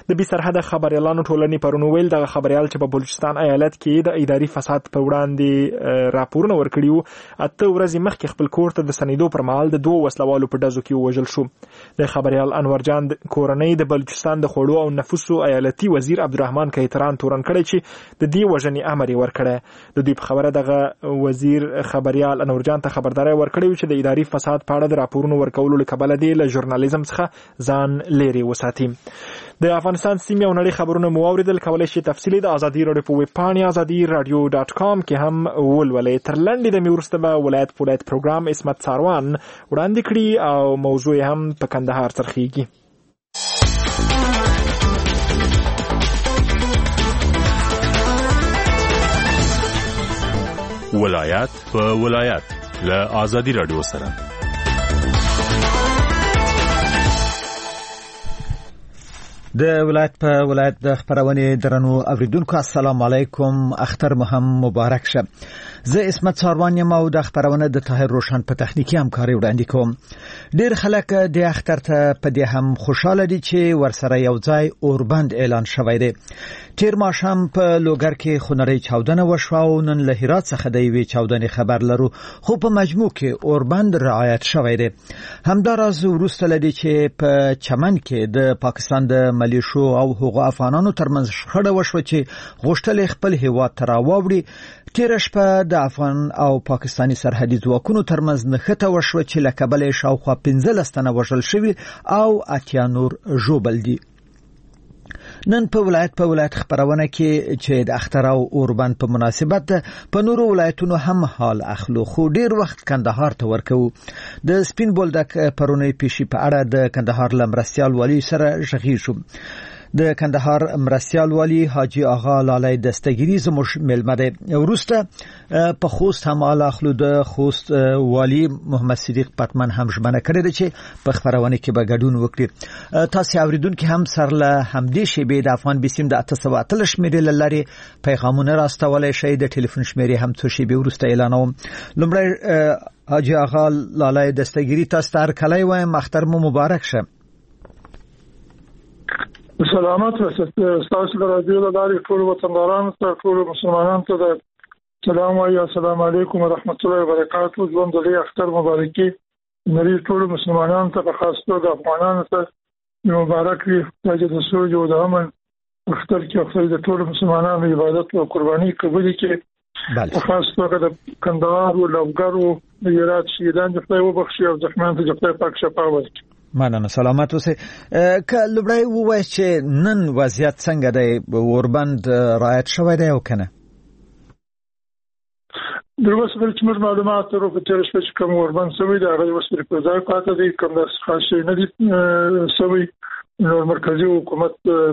د بي سرحده خبريالانو ټولنې پرون ویل دغه خبريال چې په بلوچستان ایالت کې د اداري فساد په وړاندې راپورونه ورکړي وو 8 ورځې مخکې خپل کور ته د سنیدو پر مهال د 2 وسلوالو په ډزو کې وژل شو. د خبريال انور جان کورنۍ د بلوچستان د خوړو او نفوسو ایالتي وزیر عبدالرحمن کیتران تورن کړی چې د دې وژنې امر یې ورکړی. د دوی په خبره دغه وزیر خبريال انور جان ته خبرداري ورکړی چې د اداري فساد په اړه د راپورونو ورکولو لکبل دی له ژورنالیزم څخه ځان لري وساتي. د افغانستان سیمې او نړۍ خبرونه مو اوریدل. کولای شئ تفصیلی د ازادي رادیو په ویب پاڼه azadi-radio.com کې هم ولولئ. تر لنډې د میورسته به ولایت پولایت پروګرام اسمت ساروان وړاندې کړي او موضوع هم په کندهار ترخیږي. ولایت په ولایت له ازادي رادیو سره د ولایت په ولایت د خبرونه درنو اوریدونکو السلام علیکم. اختر مهم مبارک شه. زه اسمت ساروان یم او د خبرونه د طاهر روشن په تخنیکی همکاري وړاندې کوم. ډیر خلک د اختر ته په دې هم خوشاله دي چې ورسره یو ځای اوربند اعلان شوی دی. تیر ماښام په لوګر کې خنري چاودنه وشوه او نن له هرات څخه د یوې چاودنې خبر لرو، خو په مجموع کې اوربند رعایت شوی دی. همداراز وروسته لدی چې په چمن کې د پاکستان د ملیشو او حقوق افغانانو ترمنځ شخړه وشوه چې غوښتل خپل هیواد ته راوړي. تیر شپه د افغان او پاکستاني سرحدي ځواکونو ترمنځ نښته وشوه چې له کبله شاوخوا 15 تنه وژل شوي او 80 نور ژوبل دي. نن په ولایت خبرونه کې چې د اختر او اوربند په مناسبت په نورو ولایتونو هم حال اخلو، خو ډیر وخت کندهار ته ورکو. د سپین بولدک پرونی پیشي په اړه د کندهار لمرسیال والی سره ژغی شو. د کندهار مرسیال والی حاجی آغا لالی دستگیری زموږ ملمه ده. وروسته په خوست هم حال اخلو. د خوست والی محمد صدیق پتمن هم ژمنه کړې ده چې په خبرونه کې به ګډون وکړي. تاسو اوریدونکو هم سره له همدې شیبې د افغان بسیم د 813 شمیرې لري پیغامونه راستولای شي. د ټلیفون شمیرې هم څو شیبې وروسته اعلانوم. لومړی حاجی آغا لالی دستگیری تاسو ته کله وایم اختر مو مبارک شه. سلامات تاسو له رادیو د لارې ټول وطندارانو ته ټول مسلمانانو ته د سلام وايي. السلام علیکم ورحمت الله وبرکاته. ژوند دې اختر مبارکي نړۍ ټول مسلمانانو ته په خاص توګه افغانانو ته مبارک وي. د سوج او د امن اختر کې خپل د ټول مسلمانانو عبادت او قرباني قبول کړي. په خاص توګه د کندهار او لوګر او هرات شهیدان د خدای وبخښي او زخمیان ته خدای پاک شفا ورکړي. مننه. سلامت اوسئ. که لومړی ووایي چې نن وضعیت څنګه دی؟ اوربند رعایت شوی دی او کنه؟ دغه څه چې موږ معلومات ورو په تیر شپه چې کوم اوربند شوی دی هغه وسره په ځای پاتې دی. کوم د خاص نه دی شوی. نو مرکزی حکومت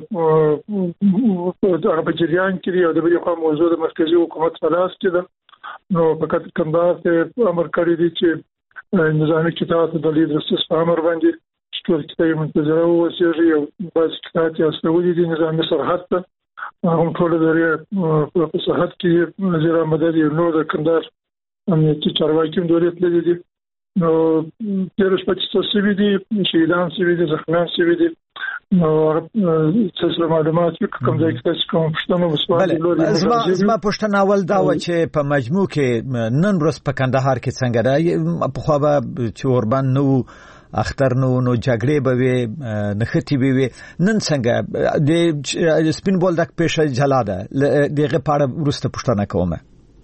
هغه په جریان کې دی او د بل خوا موضوع د مرکزی حکومت فلاس کې ده. نو فقط کندهار ته امر کړی دی چې نظامی کتاب د لید رسس په امر باندې ټول کتاب منتظره اوسېږي او بعض کتاب یې استولې دي نظامی سرحد ته هم ټول لري په سرحد کې وزیر مدد یو نو د کندهار امنیتي چارواکي هم دولت لري دي. نو تیر شپه چې څه دي شهیدان څه دي زخمیان څه دي نو څه معلومات کوم ځای کې کوم پښتنو وسوال زما پښتنه اول دا و چې په مجموع کې نن ورځ په کندهار کې څنګه ده؟ په خو به چې اوربند نو اختر نو جګړې به وي نختی به وي. نن څنګه د سپین بولدک پیشه جلاده دغه پاړه ورسته پښتنه کومه.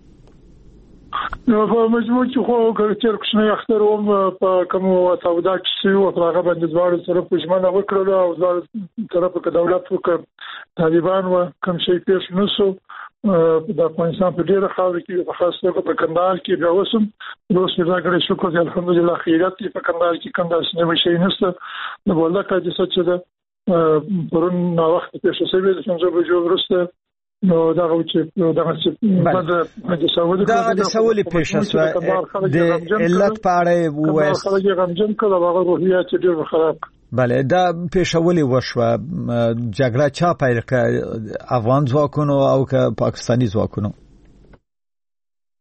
نو په مجموع کې خو چې کوښنه اختر هم په کوم تاودا کې او هغه باندې ځوړ سره پښمنه وکړل او ځوړ طرف کې دولت وکړ طالبان و کوم شي پیښ نشو. د افغانستان په ډیره خاور کې په خاص توګه په کندهار کې بیا اوسم دوه راغړې شکر دې الحمدلله خیرات په کندهار کې کندهار سینې شي نشته. د بولدک د څه چې ده پرون نو وخت پیښ شوی د څنګه به جوړ ورسته. نو دا چې د سوالي پیښه شو د علت په اړه وایي خلک غمجن کړه هغه روحیات ډېر خراب. بله دا پیښه ولې وشوه؟ جګړه چا پیل کړه؟ افغان ځواکونو او که پاکستاني ځواکونو؟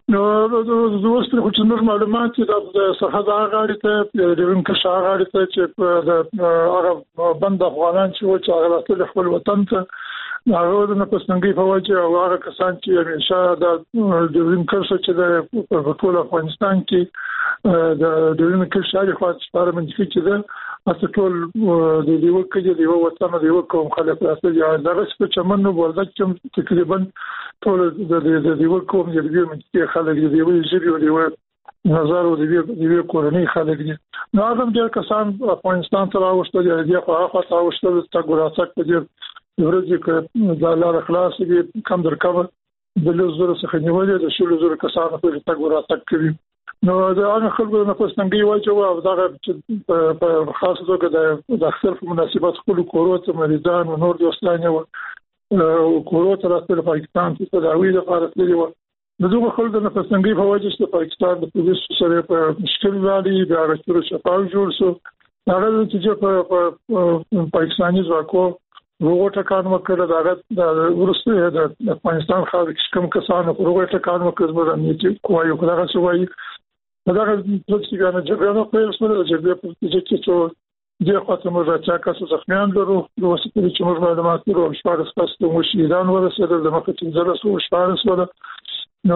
نو د اوس په کوم معلومات د سرحد غاړې ته د وینکر شاه غاړې ته چې د هغه بند افغانان چې هغه خپل وطن ته هغه د پښتنګي په وجه او هغه کسان چې همیشه د وینکر شاه چې د ټول افغانستان کې د وینکر شاه خو څپاره منځ کې ده اته ټول د دیو کې د یو وطن د یو کوم خلک راځي یا دغه څه چمن نو ورځ چې تقریبا ټول د دیو کوم د دیو منځ خلک د دیو ژبه او دیو نظر او دیو کورنۍ خلک دي نو هغه د کسان افغانستان ته راوښتل دي خو هغه راوښتل چې ګوراتک په دې ورځې کې د لار خلاص دي کم درکوه د لزر څخه نیولې د شلو زر کسانو په تګ وراتک کوي نو دا هغه خلکو نه پښتنګي وایي او دا په خاص توګه د اختر په مناسبت خپل کورو مریضان او نور دوستان او کورو ته راځي پاکستان ته تداوی لپاره تللی و دغه خلکو نه پښتنګي په وجه چې پاکستان د پولیس سره په مشکل باندې د راځي شفاف جوړ شو هغه چې په پاکستاني ځواکو وروغه ټکان وکړه دا ورسته د افغانستان خلک کوم کسانو وروغه ټکان وکړ چې کوی یو کله شوی دا چې ګانه جګړه په اسمه د جګړې په چې څو د خاطر موږ چې کاسو زخمیان لرو نو څه چې موږ معلومات لرو شپږ تاسو مو شهیدان ورسېدل د مخه چې زره سو شپږ سو نو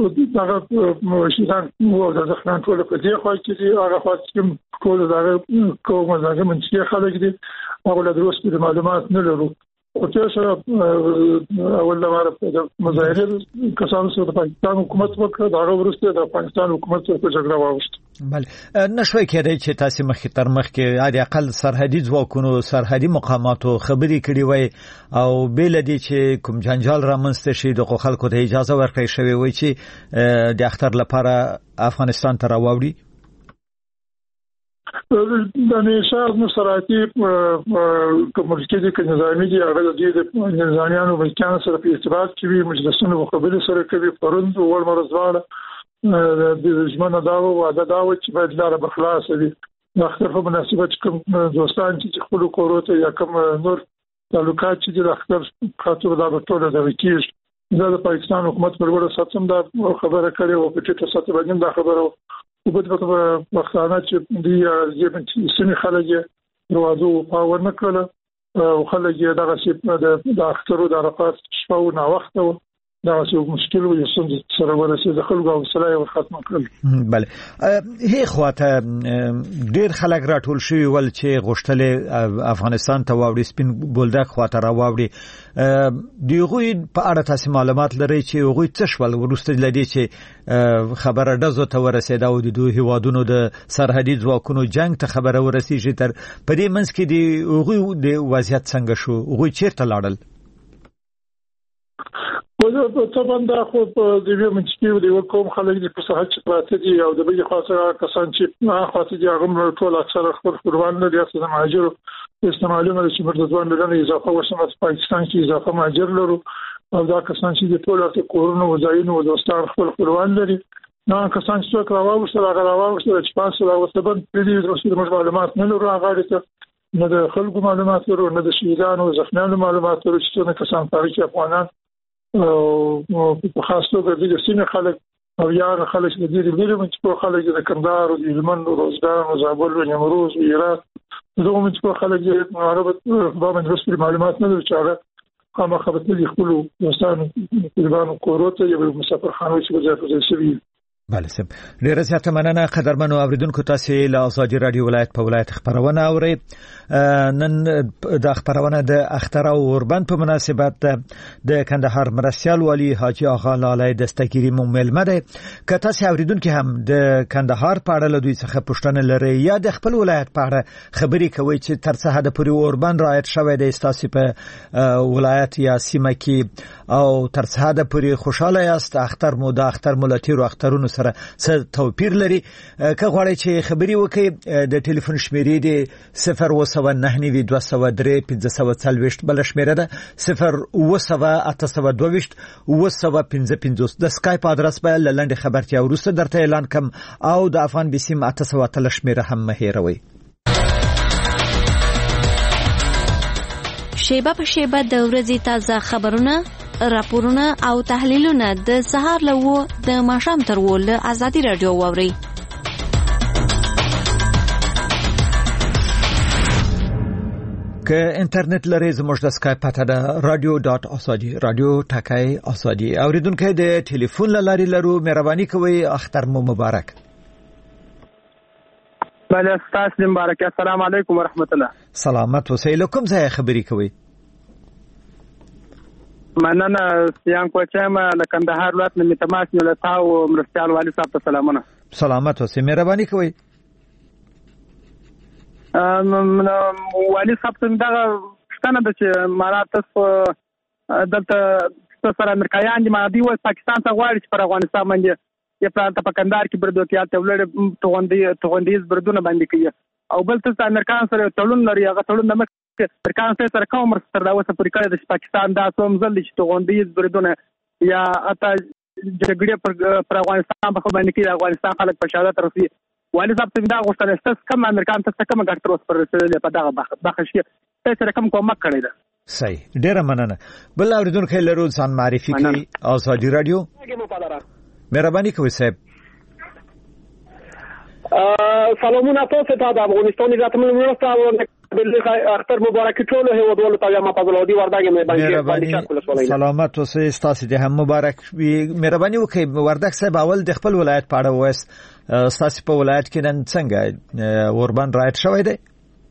دا شهیدان مو د زخمیان ټول په دې خوا چې هغه خاص کوم کول دا کوم ځای منځي خلک دي هغه له دروس په معلومات نه لرو او چې اول لپاره د مظاهره کسانو سره د پاکستان حکومت وکړه دا ورسته د افغانستان حکومت سره جګړه واوښته بله نشوي کېدای چې تاسو مخکې تر مخکې عادي اقل سرحدي ځواکونو سرحدي مقاماتو خبري کړي وي او بیل دي چې کوم جنجال رامنځته شي د خلکو ته اجازه ورکړي شوی وي چې د اختر لپاره افغانستان ته راوړي د نشاط مسراتي کومرکې د نظامی دي هغه د نظامیانو ملکانو سره په ارتباط کې وي مجلسونو خبرې سره کوي پروند او ورمرزواله د ژمنه داو وعده داو چې باید لاره بخلاص وي د اختر په مناسبت کوم دوستان چې خپل کورو ته یا کوم نور تعلقات چې د اختر خاطر دا په ټول د وکیل د پاکستان حکومت پر وړاندې ساتم دا خبره کړې او په ټیټه سطح باندې دا خبره او په وختانه چې دی سیمه خلک دروازو پاور نه کړل او خلک دغه چې د اختر د عرفات شپه او نا وخت دا څه مشکل وي چې سره ورسې د خلکو او سلای او ختم کړل بله هي خواته ډیر خلک راټول شوی ول چې غوښتل افغانستان ته واوړي سپین بولدک خواته راوړي دیغوی په اړه تاسو معلومات لرئ چې هغه څه شول ورسته لدی چې خبره دزو ته ورسېده او د دوه هوادونو د سرحدي ځواکونو جنگ ته خبره ورسېږي تر په دې منځ کې دی هغه د وضعیت څنګه شو هغه چیرته لاړل طبعا دا خو په دې منځ دی کوم خلک د صحت چې پراته دي او د بل خاصه کسان چې نه خاصه دي هغه ټول اکثر خپل قربان نه دي چې مهاجر استعمالونه چې مرزوان لري اضافه وشمت پاکستان کې اضافه مهاجر لرو او دا کسان چې ټول د کورونو وځایونو او دوستان خپل قربان لري نه کسان چې راوښتل هغه راوښتل چې پاسه لا وسبن په دې د معلومات نه لرو هغه ته نه د خلکو معلومات لرو نه د شهیدانو او زخمیانو معلومات لرو چې څنګه کسان تاریخي افغانان او په خاص توګه د سیمې خلک او یار خلک د دې لري چې خلک د کندهار او د هلمند او روزګان او زابل او نیمروز او هرات دغه چې خلک د عربت په باندې معلومات نه لري چې هغه کومه خبره دي خپل دوستانو په کوروته یو مسافر خانه چې وځي شوی بله سم ډیر زیاته مننه قدرمنو اوریدونکو تاسو له آزادي رادیو ولایت په ولایت خبرونه اورئ نن د خبرونه د اختر او اوربند په مناسبت د کندهار مرستيال والی حاجی آغا لالی دستگیری مومل مده که تاسو اوریدونکو هم د کندهار په اړه له دوی څخه پوښتنه لرئ یا د خپل ولایت په اړه خبري کوي چې تر څه حد پورې اوربند رعایت شوی دی تاسو په ولایت یا سیمه کې او تر څه حد پورې خوشاله یاست اختر مو د اختر ملتیر او اخترونو سره څه توپیر لري که غواړئ چې خبري وکړئ د ټلیفون شمیرې دی 0292203 بل شمیره ده 02822 د سکایپ ادرس به لاندې خبرتیا ورسته درته اعلان کوم او د افغان بسیم 803 شمیره هم مهیروي شیبه په شیبه د ورځې تازه خبرونه راپورونه او تحلیلونه د سهار له 9 د ماښام تر 10 له ازادي رادیو واوري. که انټرنیټ لري زموږ د اسکایپ پته ده radio.asadi رادیو ټاکای اسادي. اوریدونکو د ټلیفون لاري لرو مهرباني کوئ اختر مو مبارک. بله تاسو مبارک. السلام علیکم ورحمت الله. سلامت اوسئ. کوم ځای خبرې کوئ؟ مننه سیان کوچم له کندهار ولایت نه تماس نه تاو مرستيال والي صاحب ته سلامونه. سلامت اوسئ. مهرباني کوئ. والي صاحب څنګه دا ستنه د چې مارات دلته سره امریکایان دي ما دی و پاکستان ته غواړي چې پر افغانستان باندې یې پرانته په کندهار کې بردوتیال ته ولر توغندیز بردونه باندې کوي او بل څه امریکایان سره تړون لري. هغه تړون د امریکایان سره کوم سره دا وسه پوری کړی د پاکستان دا څوم ځل چې توغندیز بردونه یا اته جګړه پر افغانستان په باندې کې افغانستان خلک په شهادت رسي. والي صاحب څنګه دا غوښتل است کم امریکایان ته کوم ګټه اوس پر رسېدل په دغه بخښي ته سره کوم کومک کړی ده. صحیح ډیره مننه. بل اوریدونکو لرو ځان معرفي کړئ. ازادي رادیو مهرباني کوئ صاحب. سلامونه تاسو ته د افغانستان عزت مرسته اختر مبارک ټول هیوادوالو ته ما فضل الهادي وردګ مې باندې سلامت اوسئ. تاسو ته هم مبارک وي. مهرباني وکړئ وردګ صاحب اول د خپل ولایت په اړه وایست. تاسو په ولایت کې نن څنګه اوربان رایټ شوی دی؟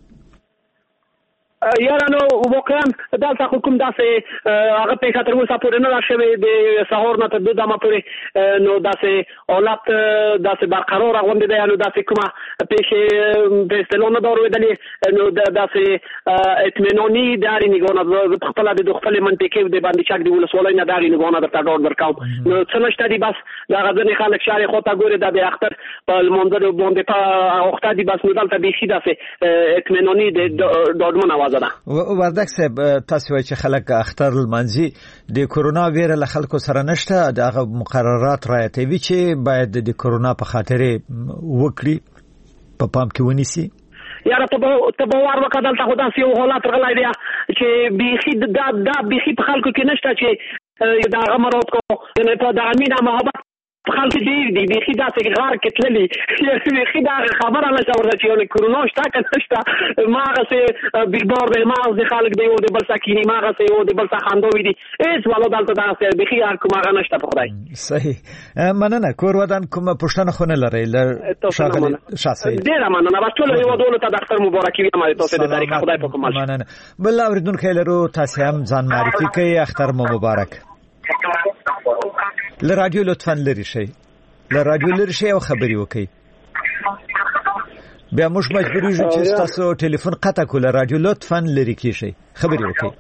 یاره نو واقعا دلته حکومت داسې هغه په خاطر مو سپورټ نه راشوي د سهار نه تر 2 دمه پورې نو داسې حالت داسې برقرار غونډه دی. نو داسې کومه پیښه په اصطلاح نه دروېدلې نو داسې اطمیناني داري نگونه په خپل د خپل منطقې د باندې چک دی ولسوالۍ نه داري نگونه درته ډور درکاو. نو څه نشته دی بس دا غځنې خلک شاري خو ته ګوره د اختر په منځ باندې په وخت دی بس نو دلته به شي داسې اطمیناني د ډاډمن وردګ صاحب تاسو وایي چې خلک اختر المنځي د کورونا ویره له خلکو سره نشته. دغه مقررات رعایتوي چې باید د کورونا په خاطر وکړي په پام کې ونیسي. یاره ته باور وکړه دلته خو داسې یو حالت راغلی دی چې بیخي دا بیخي په خلکو کې نشته چې د هغه مراد کو په دغه مینه محبت خلک دی بیخي داسې غار کې تللي بیخي دا خبره نه شوه چې یو کورونا شته که نشته ما هغسې بیلبار دی ما هغسې خلک دی او د بل څه کیني ما هغسې او د بل څه خنداوي دي هېڅ والا دلته داسې بیخي هر کوم هغه نشته په خدای. صحیح مننه. کور ودان کومه پوښتنه خو نه لرئ ښاغلي شاه صاحب؟ ډېره مننه. بس ټولو هېوادونو ته د اختر مبارکي وایم تاسو د طریقه خدای په کومل شي. مننه. بل اوریدونکي لرو تاسو هم ځان معرفي کړئ. اختر مو مبارک. له رادیو لطفا لرې شئ. له رادیو لرې شئ او خبرې وکړئ. بیا موږ مجبور یو چې تاسو ټلیفون قطع کړو. له رادیو لطفا لرې کیږئ خبرې وکړئ.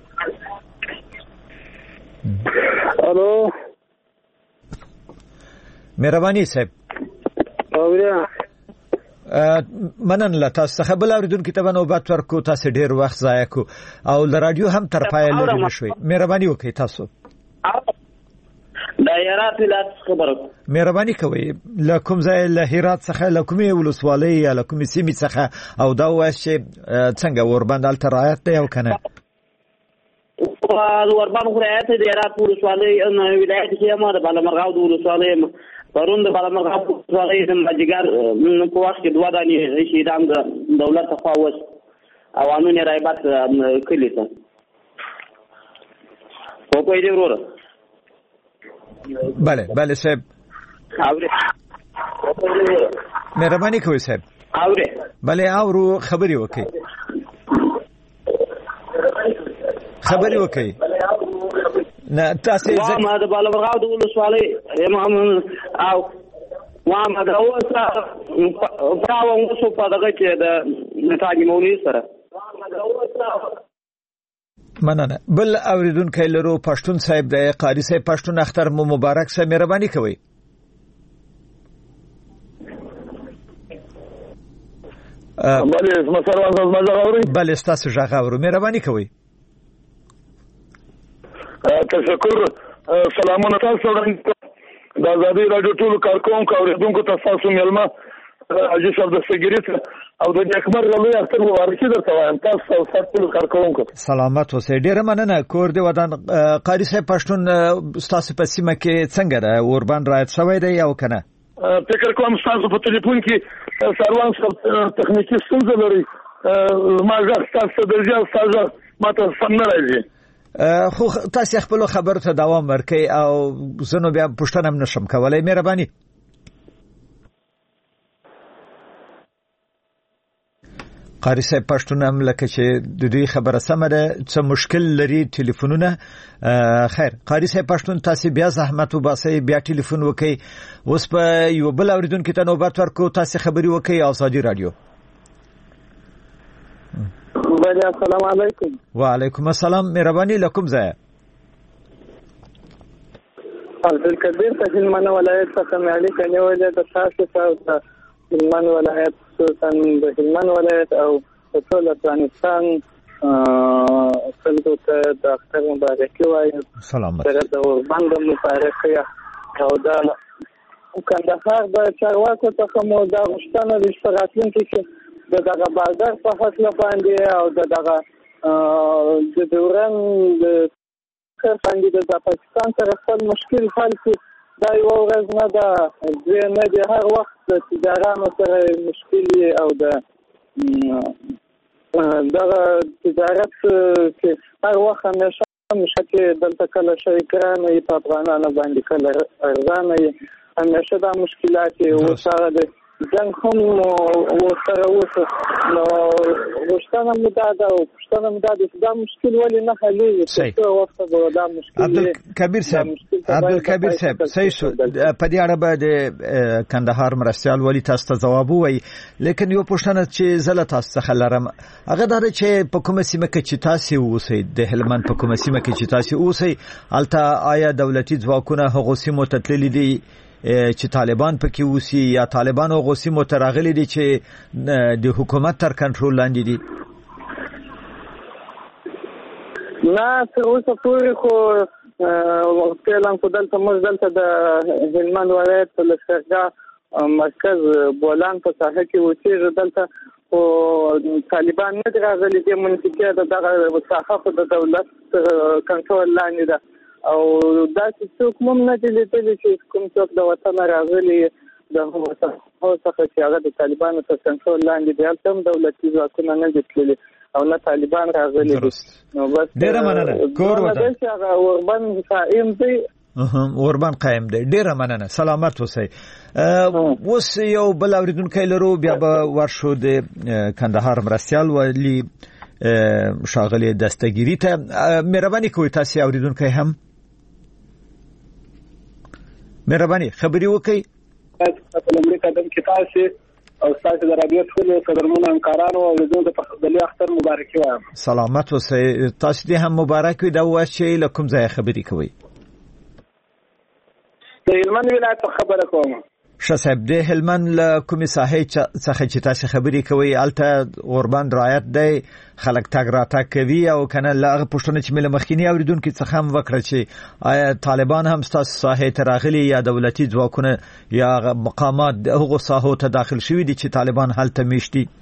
الو مهرباني صاحب. اوریا مننه له تاسو څخه. بل اوریدونکو ته نوبت ورکو. تاسو ډیر وخت ضایع کو او له رادیو هم تر پایه لرې نشوي. مهرباني وکړئ تاسو د هرات ولایت خبره. مهرباني کوئ له کوم ځای له هرات څخه له کومې ولسوالۍ یا له کومې سیمې څخه او دا وایي چې څنګه اوربند هلته رعایت دی او که نه؟ اوربند خو رعایت دی. د هرات ولسوالۍ ولایت کې یم د بالامرغاو د ولسوالۍ پرون د بالامرغاو ولسوالۍ د ماجګر په وخت کې 2 دانې شهیدان د دولت لخوا وس اوانو نه رایبات کړي ته په کوی دی وروره. بله بله صاحب. مهرباني کوئ صاحب. بله اورو خبرې وکړئ. خبرې وکړئ. نه تاسو ما د بالامرغاو د ولسوالۍ او ما دا اوسه پراو اوسه په دغه کې د نتاجي مولوي سره. مننه. بل اوریدونکو لرو پښتون صاحب د قاری صاحب. پښتون اختر مو مبارک. صاحب مهرباني کوئ. بله مسروان زما غوړي. بله تاسو ژغ اورو. مهرباني کوئ. تشکر. سلامونه تاسو د ازادي رادیو ټول کارکونکو اوریدونکو ته تاسو ملما حاجی صاحب د سګریټ او د اکبر لوی اختر مبارکي درته وایم تاسو او ټول کارکونکو. سلامت اوسئ. ډیره مننه. کور دی ودان قاری صاحب پښتون تاسو په سیمه کې څنګه ده؟ اوربان رایت شوی دی او کنه؟ فکر کوم تاسو په ټلیفون کې سروان صاحب تخنیکی ستونزه لري. ما ځکه تاسو درځه تاسو ماته سم نه راځي. خو تاسو خپل خبرو ته دوام ورکړئ او زنو بیا پښتنه هم نشم کولای. مهرباني. قاری صاحب پښتون هم لکه چې د دې خبره سمه ده څه مشکل لري ټلیفونونه. خیر قاری صاحب پښتون تاسو بیا زحمت وباسئ بیا ټلیفون وکئ. اوس په یو بل اوریدونکو ته نوبت ورکو. تاسو خبري وکئ ازادي رادیو. السلام علیکم. وعلیکم السلام. مهرباني لکم ځای عبدالکبیر ته هلمند ولایت څخه مې اړیکه نیولې ده. تاسو ته هلمند ولایت خصوصا د هلمند ولایت او ټول افغانستان خلکو ته د اختر مبارکي وایم. سلامت. سره د اوربان د مبارکي او د کندهار د چارواکو څخه مو دا غوښتنه د راتلونکي کې د دغه بازار په هکله باندې او د دغه د دوران د باندې د پاکستان سره خپل مشکل حل کړي. دا یو ورځ نه ده نه د هر وخت د تجارانو سره مشکل او د دغه تجارت کې هر وخت همیشه کې دلته کله شریکان یې په افغانانو باندې کله ارزانه یې همیشه دا مشکلات او سره د جنگ هم سره اوسه. نو غوښتنه مې دا ده او پوښتنه مې دا ده چې دا مشکل ولې نه حلېږي؟ څه وخت به دا مشکل عبدالکبیر صاحب صحیح شو. په دې اړه به د کندهار مرستیال ولی تاسو ته ځواب ووایي. لیکن یو پوښتنه چې زه له تاسو څخه لرم هغه دا ده چې په کومه سیمه کې چې تاسو اوسئ د هلمند په کومه سیمه کې چې تاسو اوسئ هلته آیا دولتي ځواکونه هغو سیمو ته تللي دي چې طالبان پکې اوسي یا طالبان هغو سیمو ته راغلي دي چې د حکومت تر کنټرول لاندې دي؟ نه تر اوسه پورې خو فعلا خو دلته موږ دلته د هلمند ولایت په لښکرګاه مرکز بولان په ساحه کې اوسېږو. دلته خو طالبان نه دي راغلي. دې منطقې د دغه ساحه خو د دولت کنټرول لاندې ده او داسې څوک هم نه دي لیدلي چې کوم څوک د وطن راغلي د هغو څخه چې هغه د طالبانو تر کنټرول لاندې دي. هلته هم دولتي ځواکونه نه دي تللي او نه طالبان راغلي دي. نو بس ډېره مننه. کور وطن هغه اوربان قائم دی. اوربان قائم دی. ډېره مننه. سلامت اوسئ. اوس یو بل اوریدونکی لرو بیا به ورشو د کندهار مرستیال ولی ښاغلي دستګیري ته. مهرباني کوئ تاسو اوریدونکی هم مهرباني خبري وکړئ. په لومړي قدم کې تاسو او تاسو د رادیو ټول قدرمنو همکارانو او لیدونکو ته د لوی اختر مبارکي وایم. سلامت اوسئ. تاسو دې هم مبارک وي. دا وایي چې له کوم ځایه خبرې کوئ؟ د هلمند ولایت خبره کوم. ښه صاحب د هلمند له کومې ساحې څخه چې تاسو خبرې کوئ هلته اوربان رعایت دی خلک تګ راتګ کوي او کنه له هغه پوښتنه چې مې له مخکیني اوریدونکي څخه هم وکړه چې آیا طالبان هم ستاسو ساحې ته راغلي یا دولتي ځواکونه یا مقامات هغو ساحو ته داخل شوي دي چې طالبان هلته میشت دي؟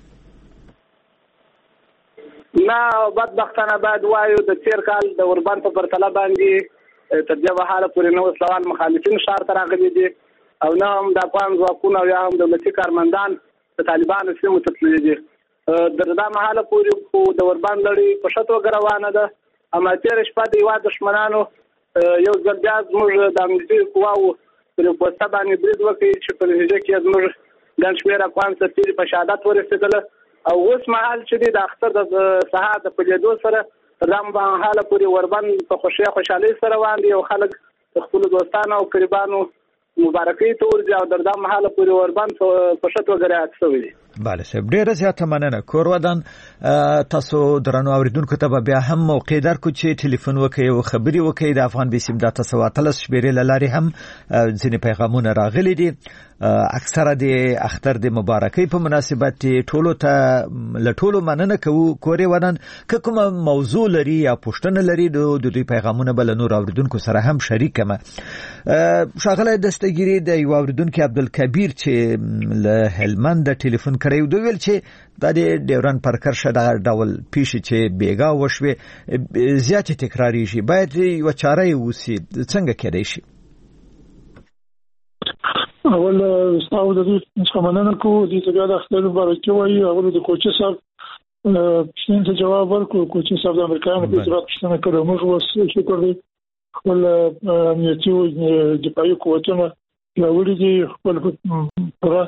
نه بدبختانه باید وایو د تیر کال د اوربان په پرتله باندې تر دې وهاله پورې نو اسلام مخالفین ښار ته راغلي دي او نه هم د افغان ځواکونه یا هم دولتي کارمندان د طالبانو سیمو ته تللي دي. در دا مهاله پورې خو د اوربان لړۍ په ښه توګه روانه ده. اما تېره شپه د هېواد دښمنانو یو ځل بیا زموږ د امنیتي قواوو پر پوسته باندې برید وکړي چې په نتیجه کې زموږ ګڼ شمېر افغان سرتېري په شهادت ورسېدله او اوس مهال چې دی د اختر د سهار د پلېدو سره تر دا مهاله پورې اوربان په خوشحالۍ سره روان دي او خلک د خپلو دوستانو او قریبانو مبارکي ته ورځي او در دا مهاله پورې اوربان په ښه توګه رعایت شوی دی. بله صاحب ډېره زیاته مننه. کور ودان تاسو درنو اوریدونکو ته به بیا هم موقع درکړو چې ټلیفون وکړئ او خبرې وکړئ. د افغان بیسیم د 913 شمېرې له لارې هم ځینې پیغامونه راغلي دي. اکثره د اختر د مبارکۍ په مناسبت ټولو ته له ټولو مننه کوو. کور ودان که کومه موضوع لري یا پوښتنه لري د دوی پیغامونه به له نور اوریدونکو سره هم شریک کړم. ښاغلی دستګیري د یو اوریدونکي عبدالکبیر چې له هلمند د ټلیفون کړی دوی ویل چې د ډیورن پر کرښه د ډول پیښې چې بیګا وشوي زیات تکراری شي باید یو چاره وسی څنګه کېدای شي اول تاسو د دې څخه کوو د بیا د خپل برکه وایي اول د کوچي صاحب څنګه جواب ورکړو کوچي صاحب د امریکایانو په ضرورت څنګه کړو موږ اوس شکر دی خپل امنیتي او دفاعي قوتونه پیاوړي دي خپل پوره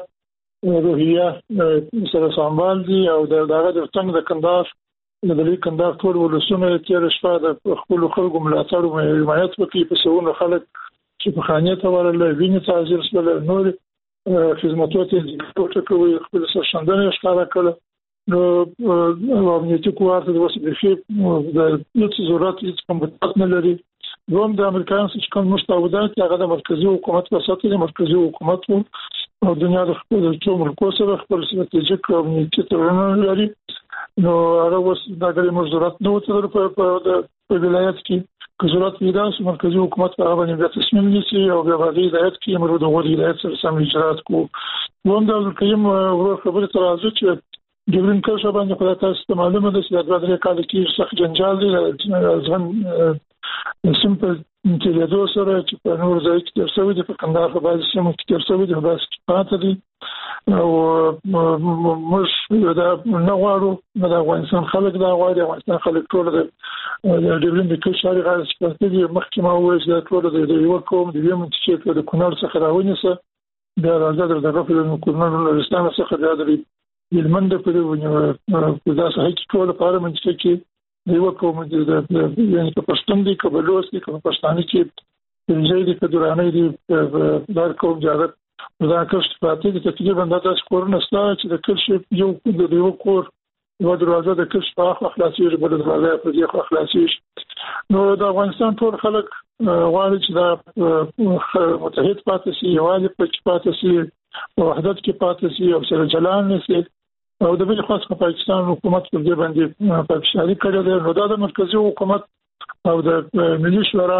روحیه سره سمبال دي او دغه د څنګه د کندهار د دې کندهار ټول ولسونه تیر شپه د خپل خلکو ملاتړ او حمایت وکړي په سونو خلک چې په خانه ته ورل ویني تاجر سره نور خدماتو ته ډیپورټ کوي خپل سرشندنه ښکارا کړل نو امنیتي قوات د وسیلې د هیڅ ضرورت هیڅ کوم نه لري دوم د امریکایانو چې کوم مستعودات هغه د مرکزی حکومت په ساتلو مرکزی حکومت او دنیا د خپل ټول ملکو سره خپل ستراتیژیک امنیتي تړونونه لري نو هغه اوس د غړي مزورات نو تر په ولایت کې ضرورت پیدا شو مرکزی حکومت په اړه باندې تصمیم نیسي او بیا د هدایت کې امر د غوړي هدایت سره سم اجرات کو ووم د کیم ورو خبره تر ازو چې ډیورن کرښه باندې خدای تاسو معلومه ده چې د درې کال کې سخت جنجال دی ځان سمپل انټیلیجو سره چې په نور ځای کې ترسوي د کندهار په بازي سیمه کې ترسوي د بس پاتې دي او موږ دا نه غواړو د افغانستان خلک دا غواړي افغانستان خلک ټول د ډیورن کرښه غاړه چې په محکمه وایي چې ټول د یو کوم د یمن چې د کونړ څخه راونیسه دا راځي د غفل کونړ نورستان څخه د هلمند په داسې حقیقت ټول لپاره منځ کې یو کوم د یعنی په پښتون دي کبلوس دي په پښتاني کې پنځه دي په دورانه دي دار کوم جاګت دا کښ پاتې د تقریبا د تاسو کورونه ستاسو چې د کښ یو د یو کور یو دروازه د کښ په اخلاصي بل دروازه په دې اخلاصي نو د افغانستان ټول خلک غواړي چې دا متحد پاتې شي یوازې په پاتې شي وحدت کې پاتې شي او سره جلان نشي او د بل خاص په پاکستان حکومت پر دې باندې پاکستاني کړي ده نو دا د مرکزی حکومت او د ملي شورا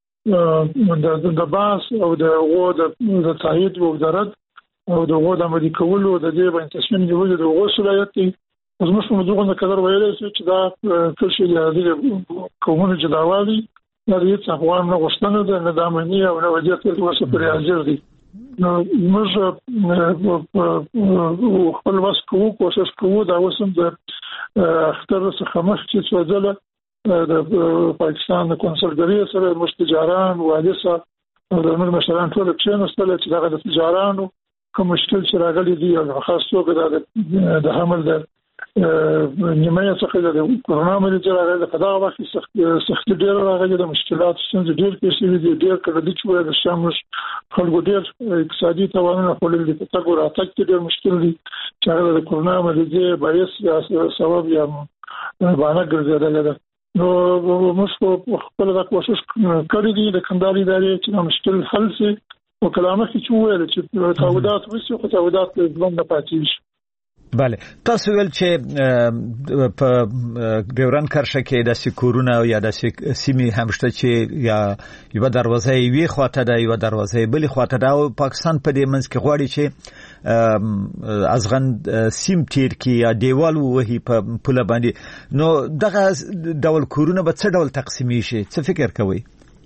د باس او د تایید او د رد او د عملي کولو د دې باندې تصمیم نیول د غوښتلایت دي اوس موږ په دغه قدر ویلای شو چې دا څه د کومونو جداوالي د هیڅ افغان نه غوښتنه ده نه د امنیت او نه وضعیت د وسه پر حاضر دي نو موږ خپل واس کوو کوشش کوو دا وسم د اختر څخه مخکې څو ځله د پاکستان د کنسولګری سره مستجاران والسه او د نور مشران ټول چې نستل چې دغه د تجارانو کوم مشکل چې راغلي دي او خاص توګه د حمل د نیمه څخه د کورونا مریض راغلي په دغه وخت سخت ډیر راغلي د مشکلات څنګه ډیر پیښې دي ډیر کړه د چې د شامل خلکو ډیر اقتصادي توانونه خپل د تګ راتګ کې ډیر مشکل دي چې د کورونا مریض باعث سبب یا باندې ګرځیدل ده نو موږ خپل د کوشش کړی دي د کندهار ادارې چې مشکل حل شي او کلامه چې ویل چې تعهدات وسو خو تعهدات ځوان پاتې شي بله تاسو ویل چې په ډیورن کرښه کې د سکورونه یا د سیمې همشته چې یا یو دروازه وی خواته ده یو دروازه بل خواته ده او پاکستان په دې منځ کې غواړي چې ازغن سیم تیر کې یا دیوال وهي په پوله باندې نو دغه ډول کورونه به څه ډول تقسیمي شي څه فکر کوئ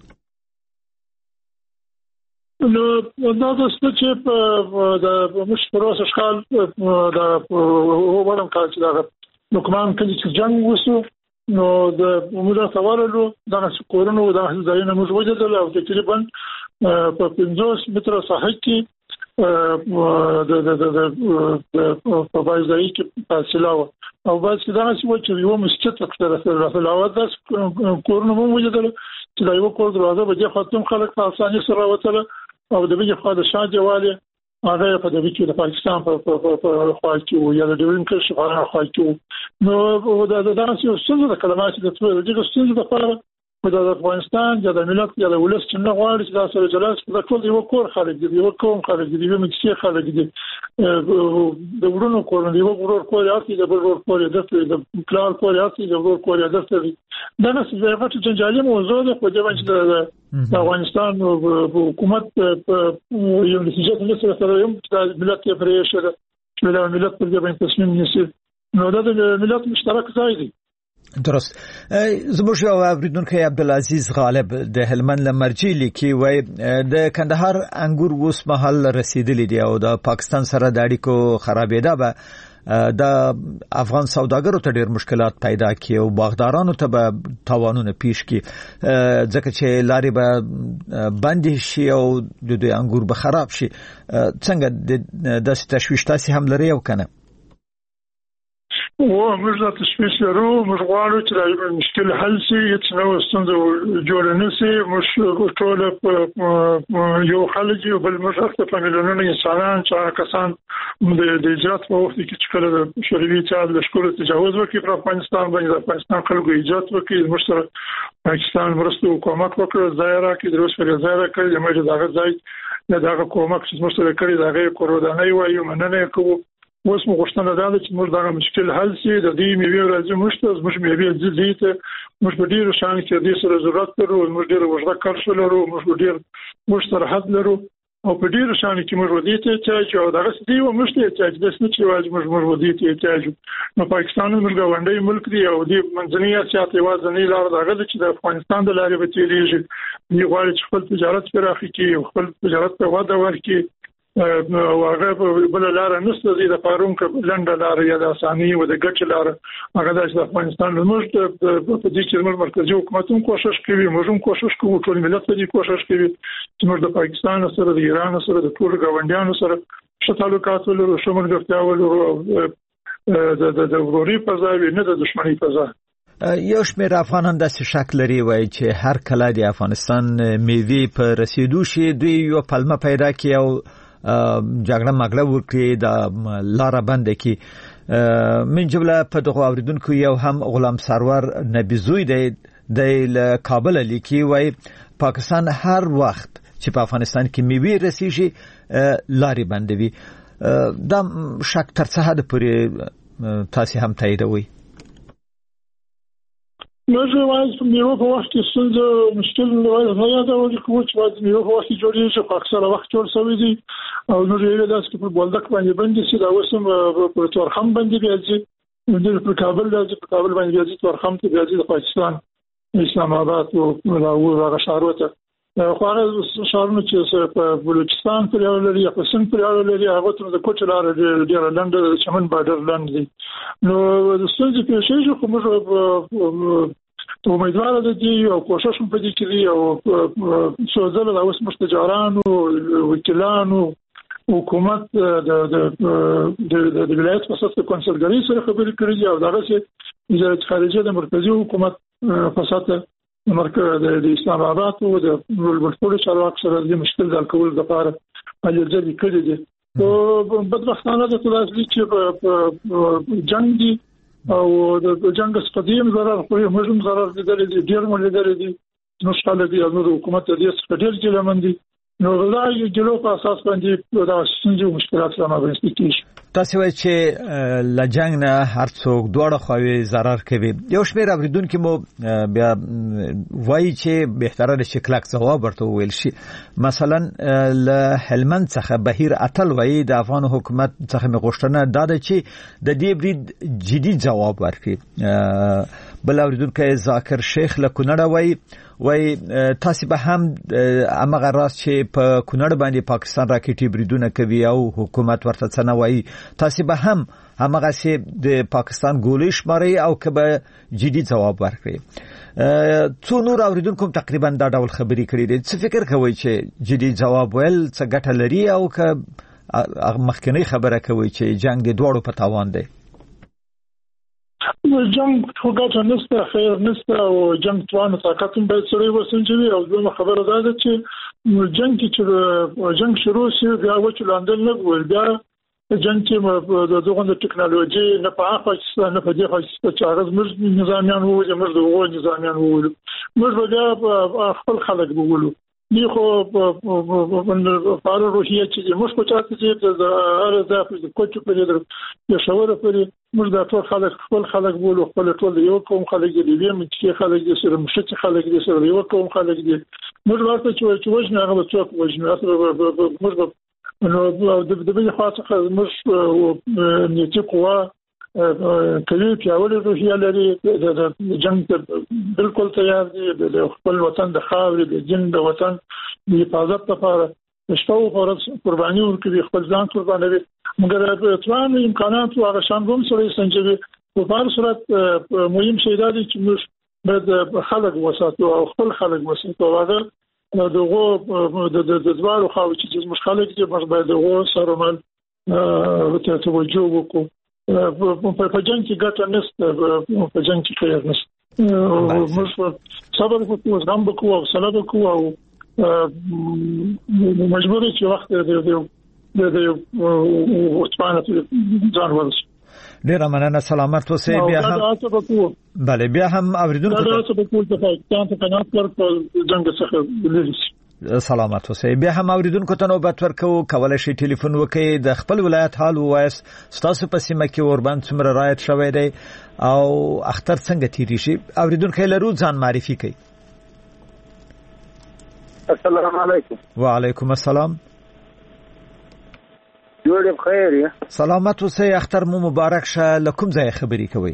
نو دا د چې په د مشپروس اشغال د وړم کال چې دا نوکمان کلی چې جنگ وسو نو د موږ څورلو دا سکورونو دا ځایونه موږ وجدل او تقریبا په 50 متره ساحه کې په بازاري کې فاصله او بس دا چې یو مسجد تکثر رسول او دا کورونه موږ وجدل چې دا یو کور دروازه به خاطم خلک په اسانۍ سره وتله او د بيجي خو د شاجواله هغه په دې کې د پاکستان په خوا کې یا د ډیورن کرښه په خوا کې نو دا داسې یو څه د کلمات د څه د څه د لپاره د افغانستان د ملت یا د ولس چې نه غواړي چې دا سره جلاس د ټول یو کور خلک دي یو قوم خلک دي یو مکسي خلک دي د ورونو کور دی یو ورور کور یاسي د ورور کور د کلار کور یاسي د ورور کور د دا نه څه غټ جنجالي موضوع ده په دې باندې د افغانستان حکومت یو نتیجه نه سره یو د ملت پرې شوه چې ملت پر دې باندې تصمیم نیسي نو دا د ملت مشترک ځای دی. درست. زموږ یو اوریدونکی عبدالعزیز غالب د هلمند لمرجی لیکي وای د کندهار انګور اوس مهال رسیدلی دی او د پاکستان سره د اړیکو خرابېدا به د افغان سوداګرو ته ډېر مشکلات پیدا کړي او باغدارانو ته به تاوانونه پیښ کړي ځکه چې لارې به بند شي او د انګور به خراب شي. څنګه د تشویش تاسو هم لري او کنه؟ موږ د تشویش لرو، موږ غواړو چې دا مشکل حل شي، هیڅ نو ستونزه جوړ نه شي. موږ ټول یو خلک یو بل موږ اخته په ملیونونو انسانان چې کسان د اجازه په وخت کې چې کله د شوروي اتحاد له شکل تجاوز وکړي پر افغانستان باندې، د افغانستان خلکو اجازه وکړي، موږ سره پاکستان مرسته حکومت وکړ، ځای راکړي، د اوس پر ځای راکړي، موږ دغه ځای دغه کومک چې موږ سره کړی دغه قرباني وایو مننه کوو. اوس موږ غوښتنه ده چې موږ دغه مشکل حل شي. د دې میوې راځي موږ میوې زیاته موږ په ډیرو شان کې د سره ضرورت لرو، موږ ډیر وژغه کارش لرو، موږ سرحد لرو او په ډیرو شان کې موږ ودی ته چې دغه ستې و موږ ته چې د سنت چې واجب موږ ودی ته چې نو پاکستان موږ غونډې ملک دی او د منځنۍ اسیا ته وازنې لار دغه چې د افغانستان د لارې به تیریږي. دی غواړي چې خپل تجارت پراخي کړي او خپل تجارت په واده ورکړي او هغه بل لار نشته د قانون کې لنډه لار یا د اساني او د ګټ لار هغه د افغانستان موږ په دې کې موږ مرکزی حکومت هم کوشش کوي، موږ هم کوشش کوو، ټول ملت دې کوشش کوي چې موږ د پاکستان سره، د ایران سره، د ټول غونډیانو سره ښه تعلقات ولرو، ښه ملګرتیا ولرو، د وروري په ځای نه د دښمنۍ په ځای. یو شمېر افغانان داسې شک لري وایي چې هر کله د افغانستان میوې په رسیدو شي دوی یو پلمه پیدا کړي او جګړه مګړه وکړي، د لاره بند کړي. من جمله په دغه اوریدونکو یو هم غلام سرور نبیزوی د کابل لیکي وایي پاکستان هر وخت چې په افغانستان کې میوې رسیږي لارې بندوي. دا شک تر څه حد پورې تاسو هم تاییدوي؟ موږ وايي چې میوه په وخت کې څه مشکل نه یادول کوو چې میوه په وخت کې جوړیږي، په اکثره وخت جوړ شوی دي او نور یې داس کې په بولدک باندې باندې چې دا وسم په تورخم باندې بيځي، د په کابل باندې بيځي، تورخم ته بيځي، د پاکستان اسلام آباد او هغه شهرونه خو هغه شهرونه چې په بلوچستان پر یو لري یا په سند پر یو لري هغه ته د کوټ لار ډیر لاندې د چمن بارډر لاندې دي. نو د ستونزې په شی خو موږ امیدوار دي او کوشش هم پدې کوي او سوزل د اوس مستجارانو، وکیلانو، حکومت د ولایت په اساس کونسلګری سره خبرې کړې او دغه چې وزارت خارجه د مرکزی حکومت په اساس مرکز د اسلام آباد او د ټول چارواکو سره د مشکل حل کول لپاره اجازه کړې دي. او بدبختانه د تلاسلی چې جنگ دي او د جنگ سپدیم ضرر خو موږ ضرر دي ډیر مونږ لري دي نو شاله دي او د حکومت د دې څخه ډیر مندي نو دا یو جلو په اساس باندې دا څنګه مشکلات رامنځته کیږي. تاسو وایئ چې لجنګ نه هر څوک دوړه خوي ضرر کوي. یو شمېر اوریدونکو مو بیا وایي چې بهتره د شکلک ځواب ورته ویل شي. مثلا له هلمند څخه بهیر اتل وایي د افغان حکومت څخه مغوښتنه دا ده چې د دې برید جدي ځواب ورکړي. بل اوریدونکو ذاکر شیخ له کونړ وایي تاسو به هم امغه راز چې په کونړ باندې پاکستان راکټي بریدونه کوي او حکومت ورته څه نه وایي، تاسو به هم همغه سي د پاکستان ګولې شماري او کبه جدي ځواب ورکړي. څو نور اوریدونکو تقریبا دا ډول خبري کړې دي. څه فکر کوي چې جدي ځواب ول څه ګټه لري او که مخکنی خبره کوي چې جنگ د دوړو په تاوان دی؟ جنگ ټوګه نشته، خیر نشته او جنگ توانه طاقت هم باید سره وسنجوي. او دوه خبره ده چې جنگ چې جنگ شروع شي بیا وچ لاندل نه ول بیا جنگ کې د دغه ټکنالوژي نه په پاکستان نه په دې خاصه چې هغه موږ نظامیان وو چې موږ دغه نظامیان وو موږ بیا خپل خلک وګولو دی خو په اړه روحیه چې موږ په چاته چې د ارزه په کوچ په دې یو شاور په موږ د ټول خلک خپل خلک بولو، خپل ټول یو کوم خلک دی ویم چې خلک دي سره مشت خلک دي سره یو کوم خلک دي موږ ورته چې وژنه هغه څوک وژنه موږ نو د بل خوا څخه موږ امنیتي قوا کوي پیاوړي روحیه لري د جنگ بالکل تیار دي د خپل وطن د خاورې د جن د وطن د حفاظت لپاره شپه او ورځ قرباني ورکوي خپل ځان قربانوي مګر توان امکانات او هغه شان هم سره سنجوي په هر صورت مهم شی دا دی چې موږ باید خلک وساتو او خپل خلک وساتو هغه دغه د دوالو خو چې موږ خلک دي موږ باید دغه سره مل ته توجه وکړو په جنګ کې ګټه نشته په جنګ کې خیر نشته موږ صبر وکړو زغم وکړو او صبر وکړو او مجبور چې وخت د وڅپانه ځان ورس ډیر مننه سلامت اوسئ بیا هم بله بیا هم اوریدونکو ته په کول ته ځان ته قناعت ورکړ جنگ څخه لري سلامت اوسئ بیا هم اوریدونکو ته نوبت ورکو کولای شي ټلیفون وکړي د خپل ولایت حال وایس تاسو په سیمه کې اوربند څومره رایت شوی دی او اختر څنګه تیری شي اوریدونکو لرو ځان معرفي کړئ السلام علیکم وعلیکم السلام جوړ بخیر یا سلامت اوسئ اختر مو مبارک شه لکم ځای خبري کوي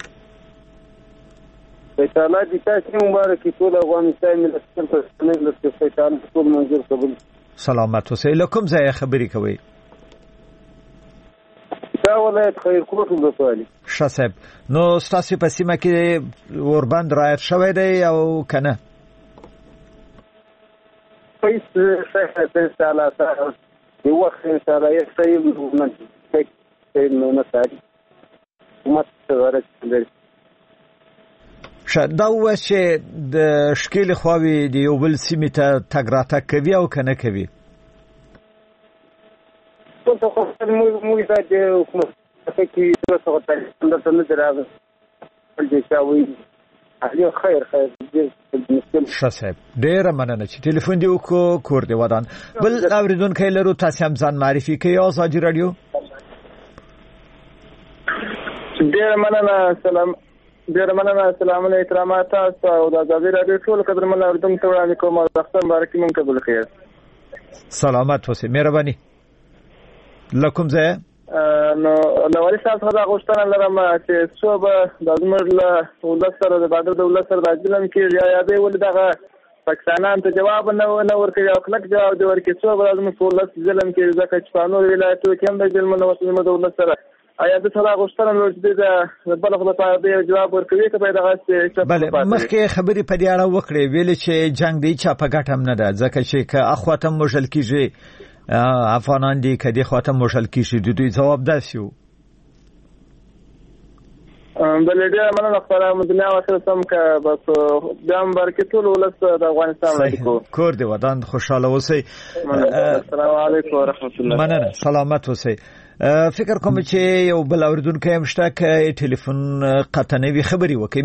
فیصله دي تاسو مبارک ټول افغانستان ملت په مجلس کې فیصله ټول منظور قبول سلامت اوسئ لکم ځای خبري کوي دا ولایت خیر کوټ ولسوالي شاسب نو تاسو په سیمه کې اوربند رایت شوی دی او کنه ان شاء الله تعالى يوخر ان شاء الله يسيب من تك انه نساري وما تغرق شدا وشه د شکل خواوی دی یو بل سیمه ته تګراته کوي او کنه کوي څه خو مو یې چې کی څه وخت د تل دراغه دې شاوي اهلی خیر شاسب ډیر مننه چې ټلیفون دی وکړو کور دی ودان بل اوریدونکو لرو تاسو هم ځان معرفي کوي آزادي رادیو ډیر مننه سلام علیکم تاسو او د آزادي رادیو ټول قدرمن اوریدونکو ته وړاندې کوم اختر مبارک مونږ قبول خیر سلامت اوسئ مهرباني لکم ځای نو لوالي صاحب څنګه غوښتنه لرم چې څوب د زمر له ولسره د بادر د ولسره د ځلم کې یا دې ول دغه پاکستانان ته جواب نه ورکړي او کلک جواب دی ورکړي څوب د زمر ولس ځلم کې ځکه چې قانون ولایتو کې هم د ځلم نو وسلم د ولسره آیا د څنګه غوښتنه لري د بلغ لپاره دی جواب ورکړي ته پیدا غاښته بله مخکې خبرې په دې اړه وکړې ویل چې جنگ دی چې په ګټه هم نه ده ځکه چې که اخواتم مشل کیږي افغانان دي کدي خاطر مشل کیږي د دوی جواب داسیو بلې ډیر مننه خبره مدنیا وسره سم کا بس بیا برکت ټول ولس د افغانستان علیکم کور دی ودان خوشاله اوسئ السلام علیکم ورحمت الله مننه سلامت اوسئ فکر کوم چې یو بل اوریدونکو هم شته ک ټلیفون قطنوي خبري وکي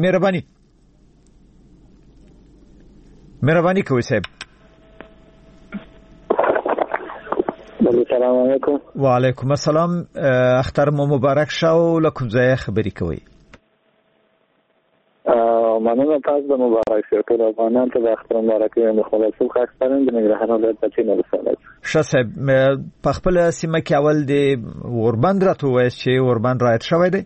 مهرباني کوي صاحب السلام علیکم وعلیکم السلام اختر مو مبارک شه لکم ځای خبري کوي مننه تاسو د مبارک شه ټول افغانان ته د اختر مبارک وي خلاصو خاصترین د نګرهار ولایت په چین ولسوالۍ شاسب په خپل سیمه کې اول د اوربند راته وایي چې اوربند رایت شوی دی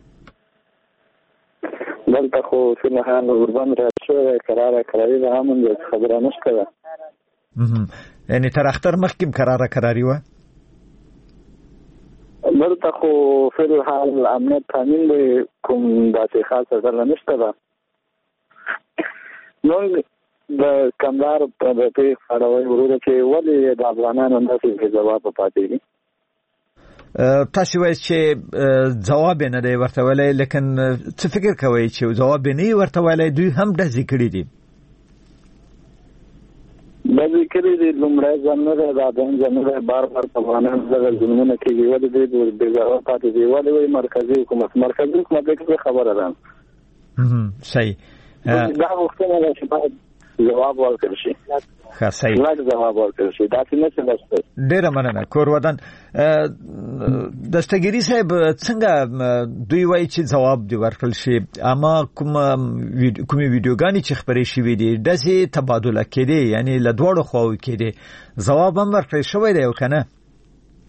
دلته خو څنګه هم اوربند رایت شوی قراري ده هم د خبره نشته یعنی تر اختر مخکې قراري و دلته خو فعل حال امنیت تامین دی کوم داسې خاصه ځل نشته ده نو د کمدار په دې اړه ورته چې ولې د افغانانو داسې جواب پاتې تاسو وایئ چې جواب نه دی ورته ویلی لیکن څه فکر کوئ چې جواب نه ورته ویلی دوی هم ډزې کړي دي بلې کړي دي لومړی ځل نه دی دا دویم ځل نه دی بار په افغانان دغه ظلمونه کېږي ولې دوی بې ځواب پاتې دي ولې وایي مرکزي حکومت کې خبره ده صحیح دا غوښتنه ده چې باید جواب ورکړل شي ښه صحیح جواب ورکړل شي دا څه نه څه ډېره مننه کور ودان دستګيري صاحب څنګه دوی وایي چې جواب دی ورکړل شي اما کومې ویډیوګانې چې خبرې شوې دي داسې تبادله کېدې یعنی له دواړو خواو کېدې جواب هم ورکړل شوی دی او کنه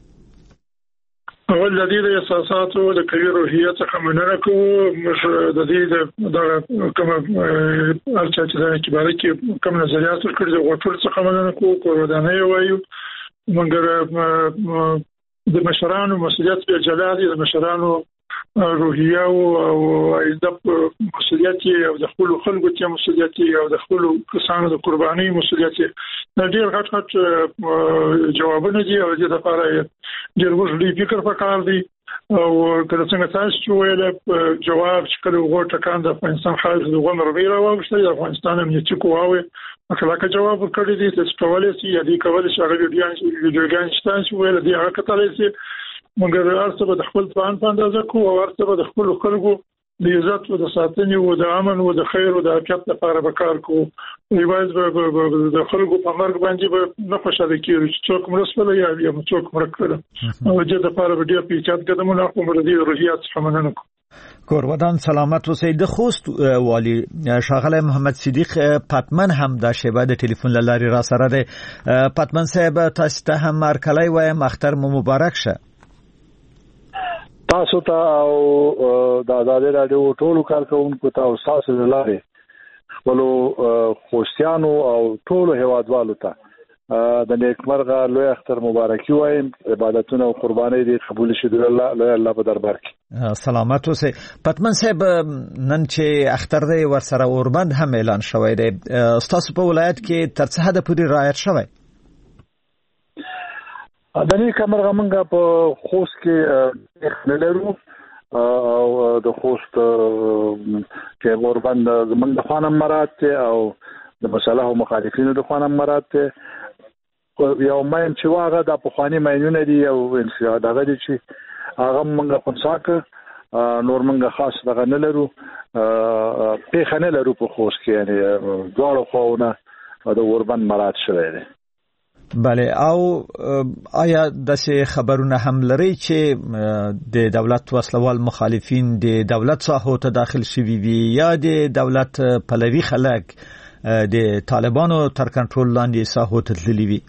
اول د دې اساساتو د قوي روحیه څخه مننه کوو. د دې د کوم ارچا چې د کباره کې کوم نظریات ورکړي د غوټول څخه مننه کوو. کورودانه وایو مګر د مشرانو مسؤلیت په جلال د مشرانو روحیه او د مسؤلیت او د خپل خلکو ته مسؤلیت او د خپل کسانو د قرباني مسؤلیت د ډیر غټ جوابونه دي او د لپاره ډیر وړي فکر پکار دي. او کله څنګه تاسو ویل جواب چې کله وګورئ کاند د افغانستان خارج د غوړ ویرا واوښته د افغانستان امنیتي قواوې اخلاقي جواب ورکړي دي چې کولای شي یا دې کولای شي هغه ویډیوګان چې ویل دي هغه کتلای شي. مګر ارڅه به د خپل ځان په اندازه کو او ارڅه به د خپل خلکو د عزت او د ساتنې او د امن او د خیر او د عافیت لپاره به کار کو. ایواز به د خلکو په مرګ باندې به نه خوشاله کیږي چې څوک مرسته یا څوک مرکړه او د دې لپاره به ډیر پیچات قدمونه اخلو. د روحیات څخه مننه کوم. کورودان سلامت اوسئ. د خوست والی ښاغلی محمد صدیق پتمن هم د شیبه د ټلیفون لارې را سره دی. پتمن صاحب تاسو ته هم مرکلی وایم اختر مو مبارک شه. تاسو ته او د آزادۍ راډیو ټولو کارکونکو ته او تاسو لاره خپل خوستیانو او ټولو هیوادوالو ته د نیکمرغه لوی اختر مبارکي وایم. عبادتونه او قرباني دې قبول شي د الله په دربار کې. سلامت اوسئ. پتمن صاحب نن چې اختر دی ورسره اوربند هم اعلان شوی دی. تاسو په ولایت کې تر څه حد پورې رعایت شوی؟ د نیکمرغه منګه په خوست کې نه لرو او د خوست کې اوربند زمونږ د خانم مراد ته او د مصالح او مخالفینو د خانم مراد ته یو ماین چې واغه د پخوانی ماینونه دي او انشاء دغه دي چې هغه منګه خنساک نور منګه خاص دغه نه لرو په خنه لرو په خوست کې یعنی دواړو خواونه د اوربند مراد شوی دی. بله. او آیا داسې خبرونه هم لري چې د دولت وسلوال مخالفین د دولت ساحو ته داخل شوي وي یا د دولت پلوي خلک د طالبانو تر کنټرول لاندې ساحو ته تللي وي؟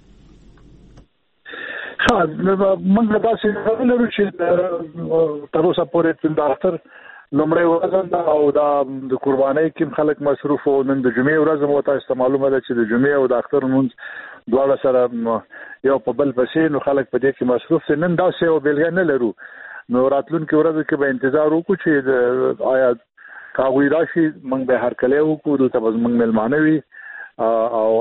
ها موږ داسې لرو چې تر اوسه پورې د اختر لومړی ورځ او د قربانۍ کې خلک مصروف او نن د جمعې ورځ مو تاسو معلومه ده چې د جمعې او د اختر مونږ دواړه سره یو په بل پسې نو خلک په دې کې مصروف دي. نن داسې او بیلګه نه لرو. نو راتلونکي ورځو کې به انتظار وکړو چې آیا کاوی راشي موږ به هر کله وکړو ته موږ ملمانه وي او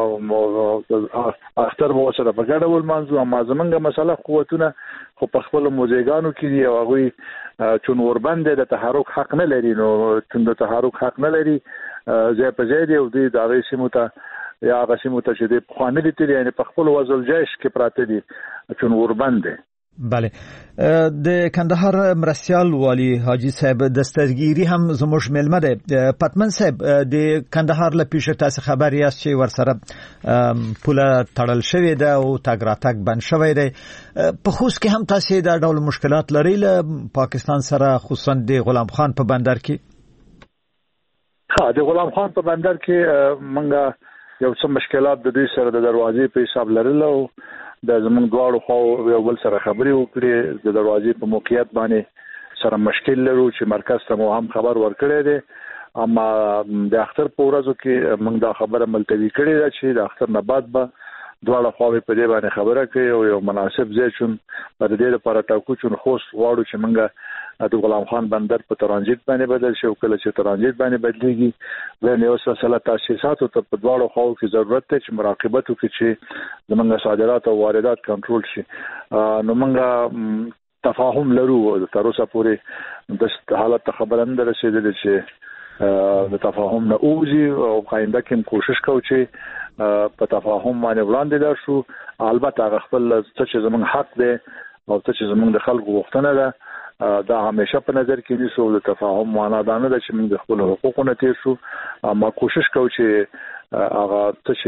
اختر مو سره په ګډه ول منځو. اما زمونږه مسله قوتونه خو په خپل موزیګانو کې دی او هغه چون اوربند د تحرک حق نه لري. نو چون د تحرک حق نه لري ځای په ځای دی او د هغه سیمو ته یا هغه سیمو ته چې د خوانه دي تل یعنی په خپل وزل جایش کې پراته دي چون اوربند دی. بله. د کندهار مرستیال والی حاجی صاحب دستګيري هم زموږ ملمه ده. پتمن صاحب د کندهار له پیښه تاسو خبر یاست چې ورسره پوله تړل شوې ده او تاګ راتګ بند شوی دی. په خوست کې هم تاسو دا ډول مشکلات لري له پاکستان سره خصوصا د غلام خان په بندر کې؟ ها د غلام خان په بندر کې منګه یو څه مشکلات د دې سره د دروازې په حساب لرل او د زمونږ دواړو خو یو بل سره خبرې وکړې د دروازې په موقعیت باندې سره مشکل لرو چې مرکز ته مو هم خبر ورکړی دی. اما د اختر په ورځو کې موږ دا خبره ملتوي کړې ده چې د اختر نه بعد به دواړه خواوې په دې باندې خبره کوي او یو مناسب ځای چون په دې لپاره ټاکو چې خوست غواړو چې موږ د غلام خان بندر په ترانزیت باندې بدل شي او کله چې ترانزیت باندې بدلېږي باندې اوس سره تاسیسات او په دواړو خواو کې ضرورت دی چې مراقبت وکړي چې زمونږ صادرات او واردات کنټرول شي. نو موږ تفاهم لرو تر اوسه پورې د حالت خبره نه رسیدلې چې د تفاهم نه اوځي او آینده کې کوشش کوو چې په تفاهم باندې وړاندې درشو. البته هغه خپل چې زمونږ حق دی او چې زمونږ د خلکو غوښتنه ده دا همیشه په نظر کې نیسو. د تفاهم معنا دا نه ده چې موږ خپل حقوقونه تیر شو. اما کوشش کوو چې هغه چې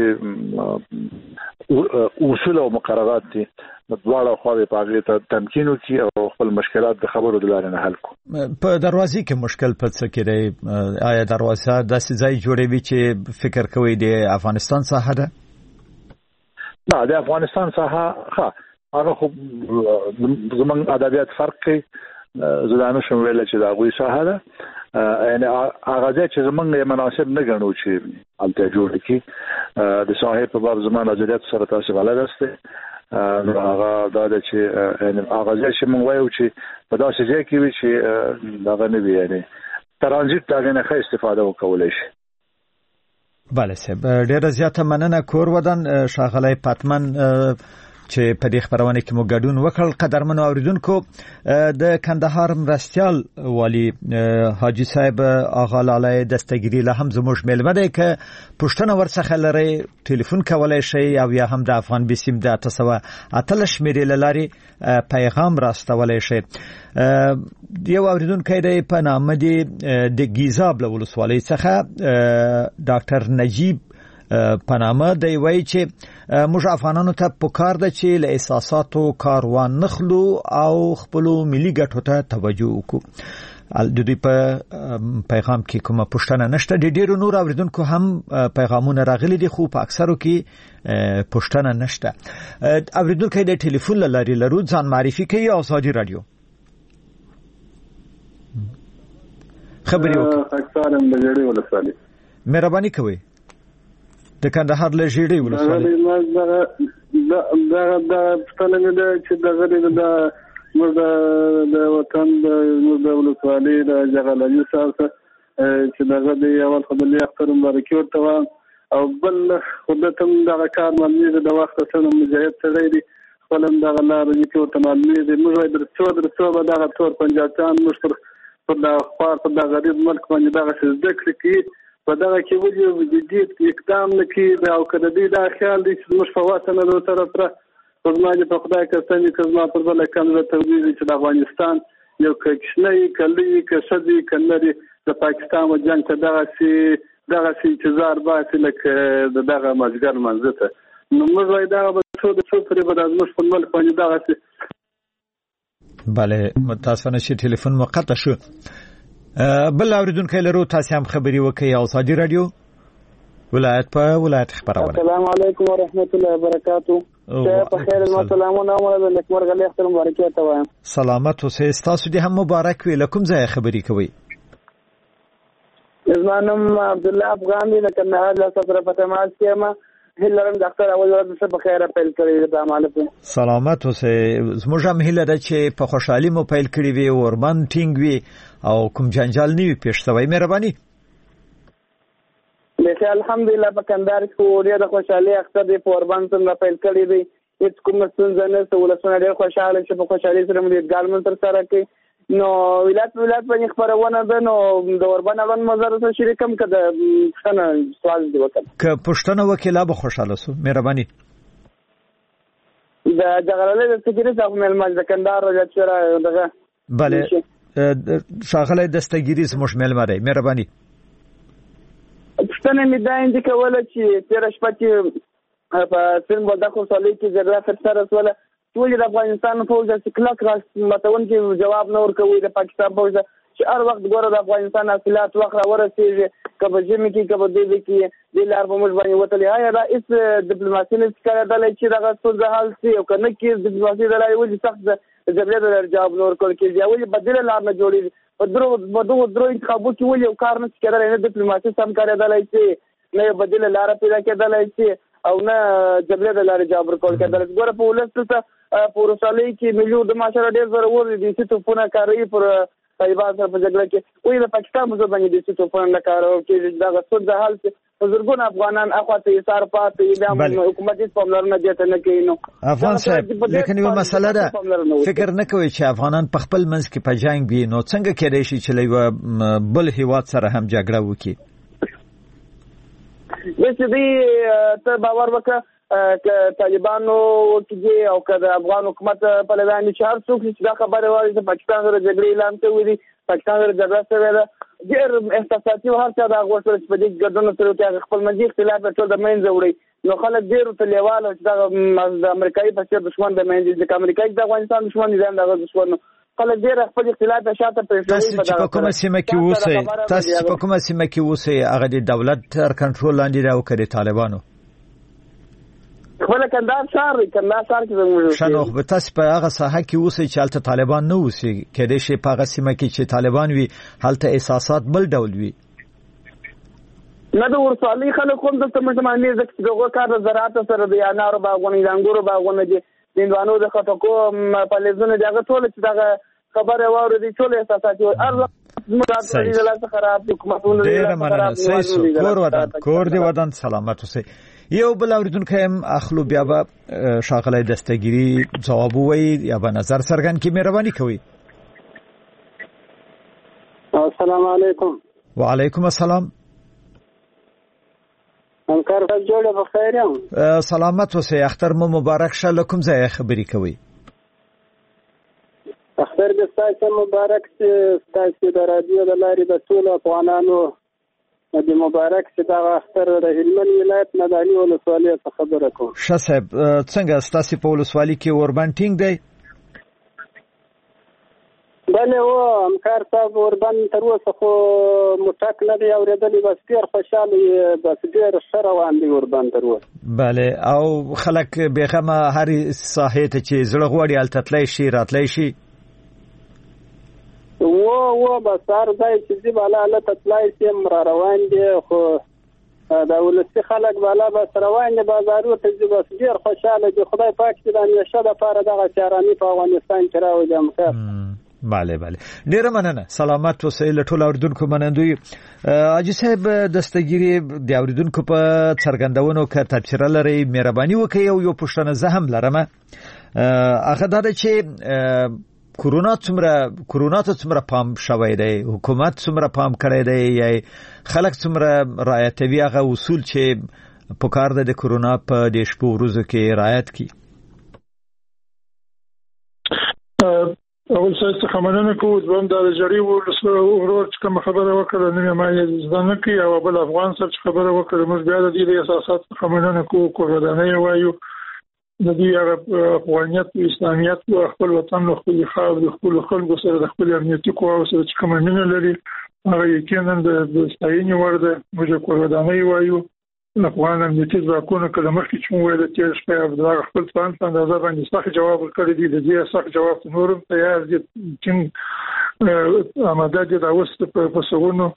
اصول او مقررات دي دواړه خواوې په هغه ته تمکین وکړي او خپل مشکلات د خبرو د لارې نه حل کړي. په دروازې کې مشکل پڅ کې دی. آیا دروازه داسې ځای جوړوي چې فکر کوي د افغانستان ساحه ده؟ نه د افغانستان ساحه ښه هغه خو زمونږ ادبیات فرق کوي زدانه شوم ویل چې دا غوي ساحه ده یعنی هغه چې زمونږ مناسب نه ګڼو چې الته جوړ کی د صاحب په باب زمانه ادبیات سره تاسو بلد استه هغه دا چې یعنی هغه چې موږ وایو چې په داسې ځای کې وي چې دا نه وي یعنی ترانزیت دا نه ښه استفاده وکولای شي. بله صاحب ډیره زیاته مننه کور ودان شاغلی پاتمن چې په دې خبرونه کې مو ګډون وکړ. قدرمنو اوریدونکو د کندهار مرستيال والی حاجی صاحب آغا لاله دستګری له هم زموږ میلمه دی که پښتنه ورڅخه لري ټلیفون کولای شي او یا هم د افغان بسیم د 808 شمیرې لاري پیغام راستولای شي. یو اوریدونکو دی په نامه دی د گیزاب له ولسوالۍ څخه ډاکټر نجیب پنامه دی وایي چې موږ افغانانو ته پکار ده چې له احساساتو کاروان نخلو او خپل ملي ګټو ته توجه وکړو. د دې په پیغام کې کومه پښتنه نشته. د ډیرو نور اوریدونکو هم پیغامونه راغلي دي خو په اکثرو کې پښتنه نشته. اوریدونکو د ټلیفون لاري لرو ځان معرفي کوي آزادي رادیو خبري وکړه. اکثر د جړې ولسوالۍ مهرباني کوئ د کندهار له جړې ولسوالۍ دا پښتنه ده چې د د وطن د ولسوالۍ د جغلاني سره چې دغه د اول خدای اختر مبارکي ورته او بل خداتم دغه کار ملي د وخت سره مجاهد سره دی خپلم دغه لار چې ورته ملي د موږ درڅو به دغه تور پنجابیان موږ په دغه خار په دغه غریب ملک باندې دغه ذکر کوي په دغه کې وجه جديد اقدام نکړي او کله دې دا خیال دي چې موږ په وطن له طرف را خدمت په خدای کستنی کزما پر بل کمره توجیه چې د افغانستان یو کښنی کلی کسدي کنري د پاکستان او جنگ ته دغه انتظار باسي لکه دغه مزګر منځته نو موږ وای دا به څو پرې به د موږ په ملک باندې دغه بله متاسفانه چې ټلیفون مقطع شو. بل اوریدونکو لرو تاسو هم خبري وکي آزادي رادیو ولایت په ولایت خبرونه. السلام علیکم ورحمت الله وبرکاتہ. په خیر المسلمون او د لیکمر غلي اختر مبارکي ته وایم. سلامت اوسئ. تاسو دې هم مبارک وي. لکم ځای خبري کوي. زمانم عبد الله افغان دی لکه نه له سره پته ماس کېما هلرم ډاکټر اول ورځ څخه په خیر پیل کړی د عملته. سلامت اوسئ. زموږ هم هیله ده چې په خوشحالي مو پیل کړی وي او ورمن ټینګ وي او کوم جنجال نه وي پیښ شوی. مهرباني. لکه الحمدلله په کندهار کې ډېر خوشحالي اختر دی په ورمن څخه پیل کړی دی. هیڅ کوم څنګه نه ولسونه ډېر خوشاله چې په خوشحالي سره موږ ګالمن تر سره کوي. نو ولایت باندې خبرونه ده نو د وربن اړوند مزر سره شریکم کده څنګه سوال دی وکړه ک پښتنه وکیلا به خوشاله سو. مهرباني. د جغرالې د سګری څخه مل مج د کندهار راځي سره دغه bale شاغله دستګری سموش مل مری. مهرباني. پښتنه می دا اندیکوله چې تیر شپه کې په سن ودا خو صالح کې ضرورت سره سره ټول د افغانستان فوج چې کلک متون کې جواب نه ورکوي د پاکستان فوج چې هر وخت ګوره د افغانستان حاصلات وخت ورسېږي کبه جمی کې کبه دې کې د لار په موږ باندې وتلې آیا دا اس ډیپلوماسي نه ښکاره دلای چې دغه څه حل سي او کنه کې ډیپلوماسي دلای وځي سخت جبري د جواب نور کول کې دی ولې بدله لار نه جوړي په درو انتخابو کې ولې کار نه کېدل نه ډیپلوماسي سم کار دلای چې نه بدله لار پیدا کېدلای چې او نه جبري د لار جواب ورکول کېدل. ګوره په ولسته پورسالي کې مليو د معاشره ډېر ضروري دي چې توپونه کاروي پر طالبان سره په جګړه کې وې د پاکستان په ځبانې دي چې توپونه نه کاروي کې دا غوښتل د حال څخه بزرګون افغانان اخواته ایثار پاتې د حکومت په پاملرنه دي ته نه کینو. افغان صاحب لیکن یو مسله ده فکر نه کوي چې افغانان په خپل منځ کې په جنگ وي نو څنګه کېدای شي چې له بل هیواد سره هم جګړه وکړي. چې دې ته باور وکړه ک طالبانو کې او ک افغان حکومت په لوان چې هر څوک چې دا خبره وایي چې پاکستان سره جګړه اعلان کوي دي پاکستان سره جګړه سره ده ډېر احساساتي او هر څه دا غوښتل چې په دې ګډون سره چې خپل منځي اختلاف ټول د منځ وړي نو خلک ډېر تلیواله چې د امریکایي په څیر دښمن د منځي د امریکایي د افغانستان دښمن دي دا دښمن خلک ډېر خپل اختلاف شاته پرېږدي. تاسو په کومه سیمه کې اوسئ هغه د دولت تر کنټرول لاندې راو کړي طالبانو خپل کندهار ښار کې زموږ شنو به تاسو په هغه ساحه کې اوسئ چې هلته طالبان نه اوسي کېدای شي په هغه سیمه کې چې طالبان وي هلته احساسات بل ډول وي نه د ورسوالۍ خلک هم دلته مجمعني ځکه دغه کار د زراعت سره د انارو باغونه د انګورو باغونه دي د هندوانو د خټکو پلیزونه دغه ټول چې دغه خبره واوري ټول احساسات او ارزه خراب حکومتونه ډېر مننه کور دی ودان سلامت اوسئ یو بل اوریدونکو هم اخلو بیا به شاغلی دستگیری جواب وایي یا به نظر څرګند کړي مهرباني کوي السلام علیکم وعلیکم السلام همکار په جوړه بخیر یم سلامت اوسئ اختر مو مبارک شه لکم ځای خبرې کوي اختر د تاسو مبارک چې تاسو د رادیو د لارې د ټول افغانانو د مبارک چې دا اختر د هلمند ولایت مدانی ولسوالۍ څخه خبره کوم ښه صاحب څنګه ستاسو په ولسوالۍ کې اوربان ټینګ دی بله و همکار صاحب اوربان تر اوسه خو مټک نه دی اورېدلی بس ډېر خوشحاله بس ډېر ښه روان دی اوربان تر اوسه بله او خلک بېغمه هرې ساحې ته چې زړه غواړي هلته تللی شي راتلی شي و بس هر ځای چې ځي بالا هلته تللی شي را روان دي خو د ولسي خلک بالا بس روان دي بازارو ته ځي بس ډېر خوشحاله دي خدای پاک چې د همیشه دپاره دغه چاراني په افغانستان کې راولي همکار بله ډیره مننه سلامت اوسئ له ټولو اوریدونکو منندوی حاجي صاحب دستګیری د اوریدونکو په څرګندونو کې تبصره لري مهرباني وکړئ یو پوښتنه زه هم لرم هغه دا چې کرونا ته څومره پام شوی دی حکومت څومره پام کړی دی یا خلک څومره رعایتوي هغه اصول چې پکار د کرونا په دې شپو ورځو کې رعایت کړي اول څه مننه کوم دوم د جری ورور چې کوم خبره وکړه نه ما یې ځنه کې او بل افغان سره خبره وکړه موږ بیا د دې اساسات مننه کوو کوردانه وایو د دې افغانیت او اسلامیت او خپل وطن او خپل خاور او خپل خلکو سره د خپل امنیتي قواو سره چې کوم مینه لري هغه یقینا د ستاینې وړ ده موږ کوردانه وایو افغان امنیتي ځواکونه کله مخکې چې ویل چې شپه د خپل ځان په اندازه باندې صح جواب ورکړی دی د دې صح جواب نورم تیار دي چې اماده دي د اوست په سوونو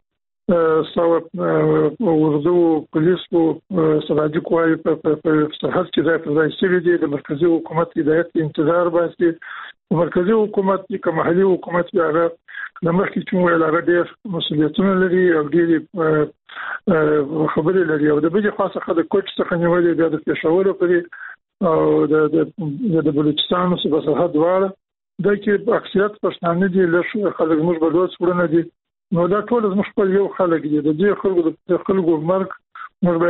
سو ورزو پولیس او سراجي قوای په سرحد کې ځای پر ځای شوي دي د مرکزی حکومت هدایت انتظار باسي مرکزی حکومت کې محلي حکومت هغه لمخکې چې ویل هغه ډېر مسؤلیتونه لري او ډېر خبرې لري او د بل خاصه د کوچ څخه نیولې د پېښور پرې او د بلوچستان په سرحد دواړه د کې اکثریت پښتانه دي له خلک موږ بلوچ ورنه دي نو دا ټول زموږ خپل یو خلک دي د دې خلکو مرګ موږ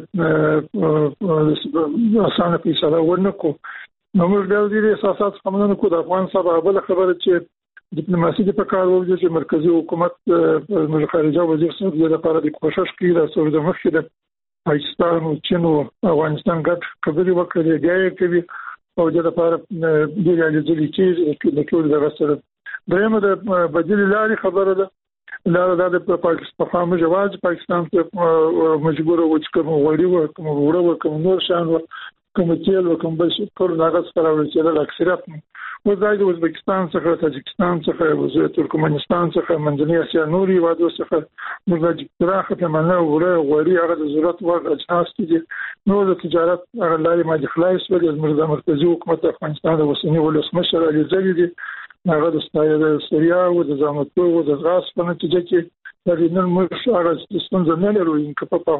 باید اسانه فیصله ورنکو نو موږ بیا د اساسات قانون کو د افغان صاحب بل خبره چې ډیپلوماسي د پکار وځي چې مرکزی حکومت د خارجه وزیر صاحب لپاره د کوشش کوي د سعودي مخکې د پاکستان او چین او افغانستان ګډ خبرې وکړي دی کوي او د لپاره د ریالیزولي چې د ټول دغه سره درېمه د بدیل لارې خبره ده لا د پاکستان مجواز پاکستان ته مجبور و چې کوم وړي و کوم وړو کوم نور شان و کوم تیل و کوم بل څه ټول هغه سره ورسېدل د اکثریت وزای د ازبکستان څخه تاجکستان څخه وزای ترکمنستان څخه منځنۍ اسیا نوري وادو څخه موږ د راخته منه وړي هغه د ضرورت وړ اجناس دي نو د تجارت هغه لارې ما د خلاص ولې د مرکزی حکومت افغانستان د وسنی ولسمشر علي زیدی دي هغه د سوریا او د زامتو او د غاز په نتیجه کې د نن موږ هغه څنګه نه لرو ان په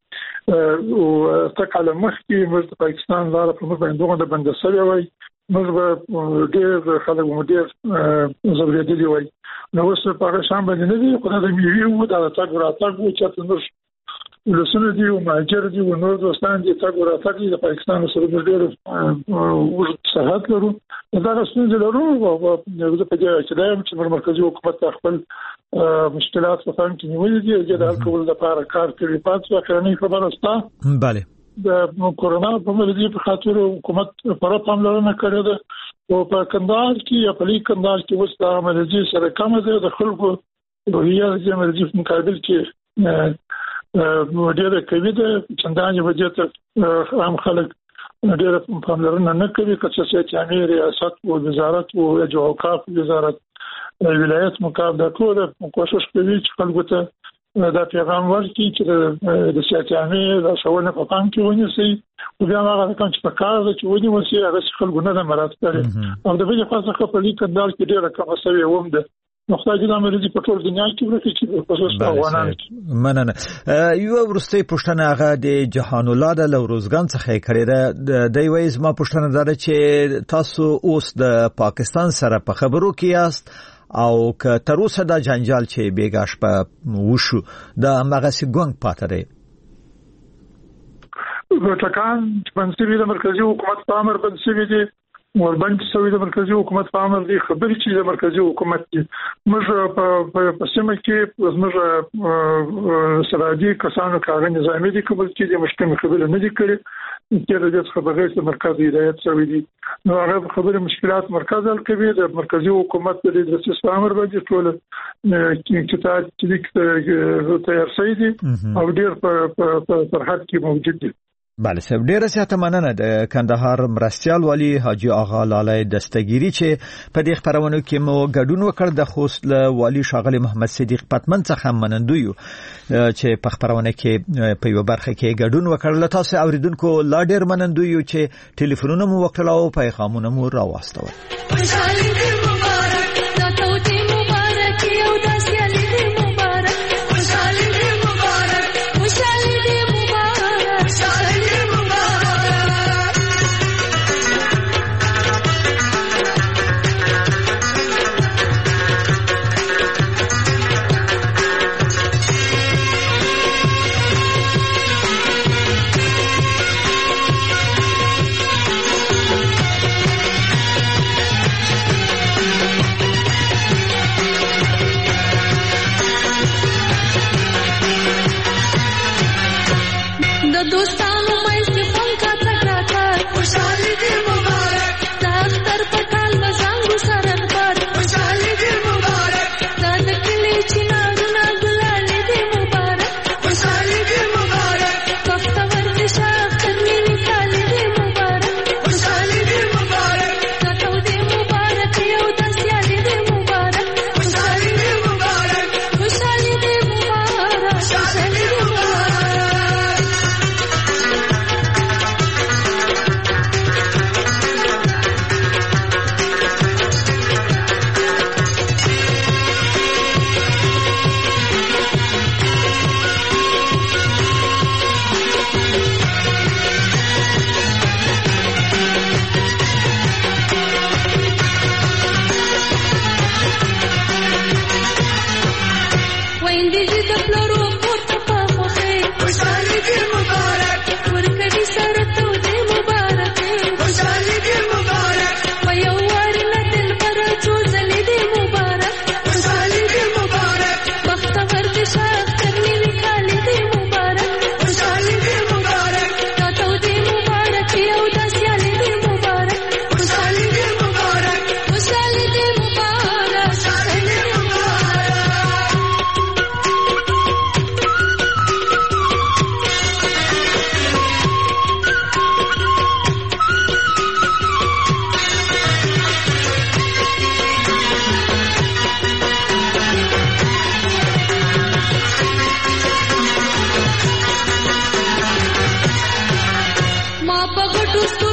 او تکاله مخکې موږ د پاکستان لاره په موږ باندې د بندسل وای موږ به ډېر خلک مو ډېر زبردي وای نو اوس په هغه شان باندې نه دي خو د میوي او د تاګ راتګ و چې نور ولسونه دي او ماجر دي او نور دوستان دي تاګ راتګ د پاکستان سره ډېر سرحد لرو دا څنګه لرو او د په دې چې د مرکزی حکومت خپل مشکلات په فهم کې نیولې دي چې د الکول لپاره کار کوي پاتې اخرنی خبره ستا bale د کورونا په ملي په خاطر حکومت پر پاملرنه کړې ده او په کندهار کې یا په کندهار کې اوس د عملیاتي سره کوم د خلکو روحیه د عملیاتي مقابل کې ډېر کوي د چندانې وجه ته عام خلک ډېر پاملرنه نه کوي که څه چې امیر ریاست او وزارت او اوقاف وزارت ولایت مقام دا ټول کوشش کوي چې خلکو ته دا پیغام ورکړي چې د سیاست امیر د شاونه په پام کې ونیسي او بیا هغه کوم چې په کار د چونی وسی هغه خلکو نه مراد کړي او د بل خاصه په لیکندار کې ډېر کوم سوي ووم ده نقطه د امریکا په ټول دنیا کې ورته چې په خصوص افغانان مننه یو ورسته پښتنه هغه د جهان الله د روزګان څخه کړی د وایز ما پښتنه دره چې تاسو اوس د پاکستان سره په خبرو کې یاست او که تر اوسه دا جنجال چې بیګاش په وشو د مغسی ګونګ پاتره ټکان بنسوي د مرکزی حکومت په امر بنسوي دي وربند سوي د مرکزی حکومت په امر دي خبرې چې د مرکزی حکومت دي موږ په سیمه کې موږ سرادي کسانو کاري نظامی دي کوم چې د مشکل خبره نه دي کړې چې د خبرې د مرکزی هدایت سوي دي نو هغه خبره مشکلات مرکز الکبیر د مرکزی حکومت د دسیس په امر باندې ټول کتاب چې تیار شوی دي او ډیر په فرحت کې موجود دي. بله سب ډیره سیاته مننه د کندهار مرستيال والی حاجی آغا لالای دستگیری چې په دې خبرونو کې مو ګډون وکړ د خوست له والی شاغلی محمد صدیق پتمن څخه منندوی چې په خبرونه کې په یو برخه کې ګډون وکړ له تاسو اوریدونکو لا ډیر منندوی چې ټلیفونونه مو وکړل او پیغامونه مو راوستل. Ma pagatus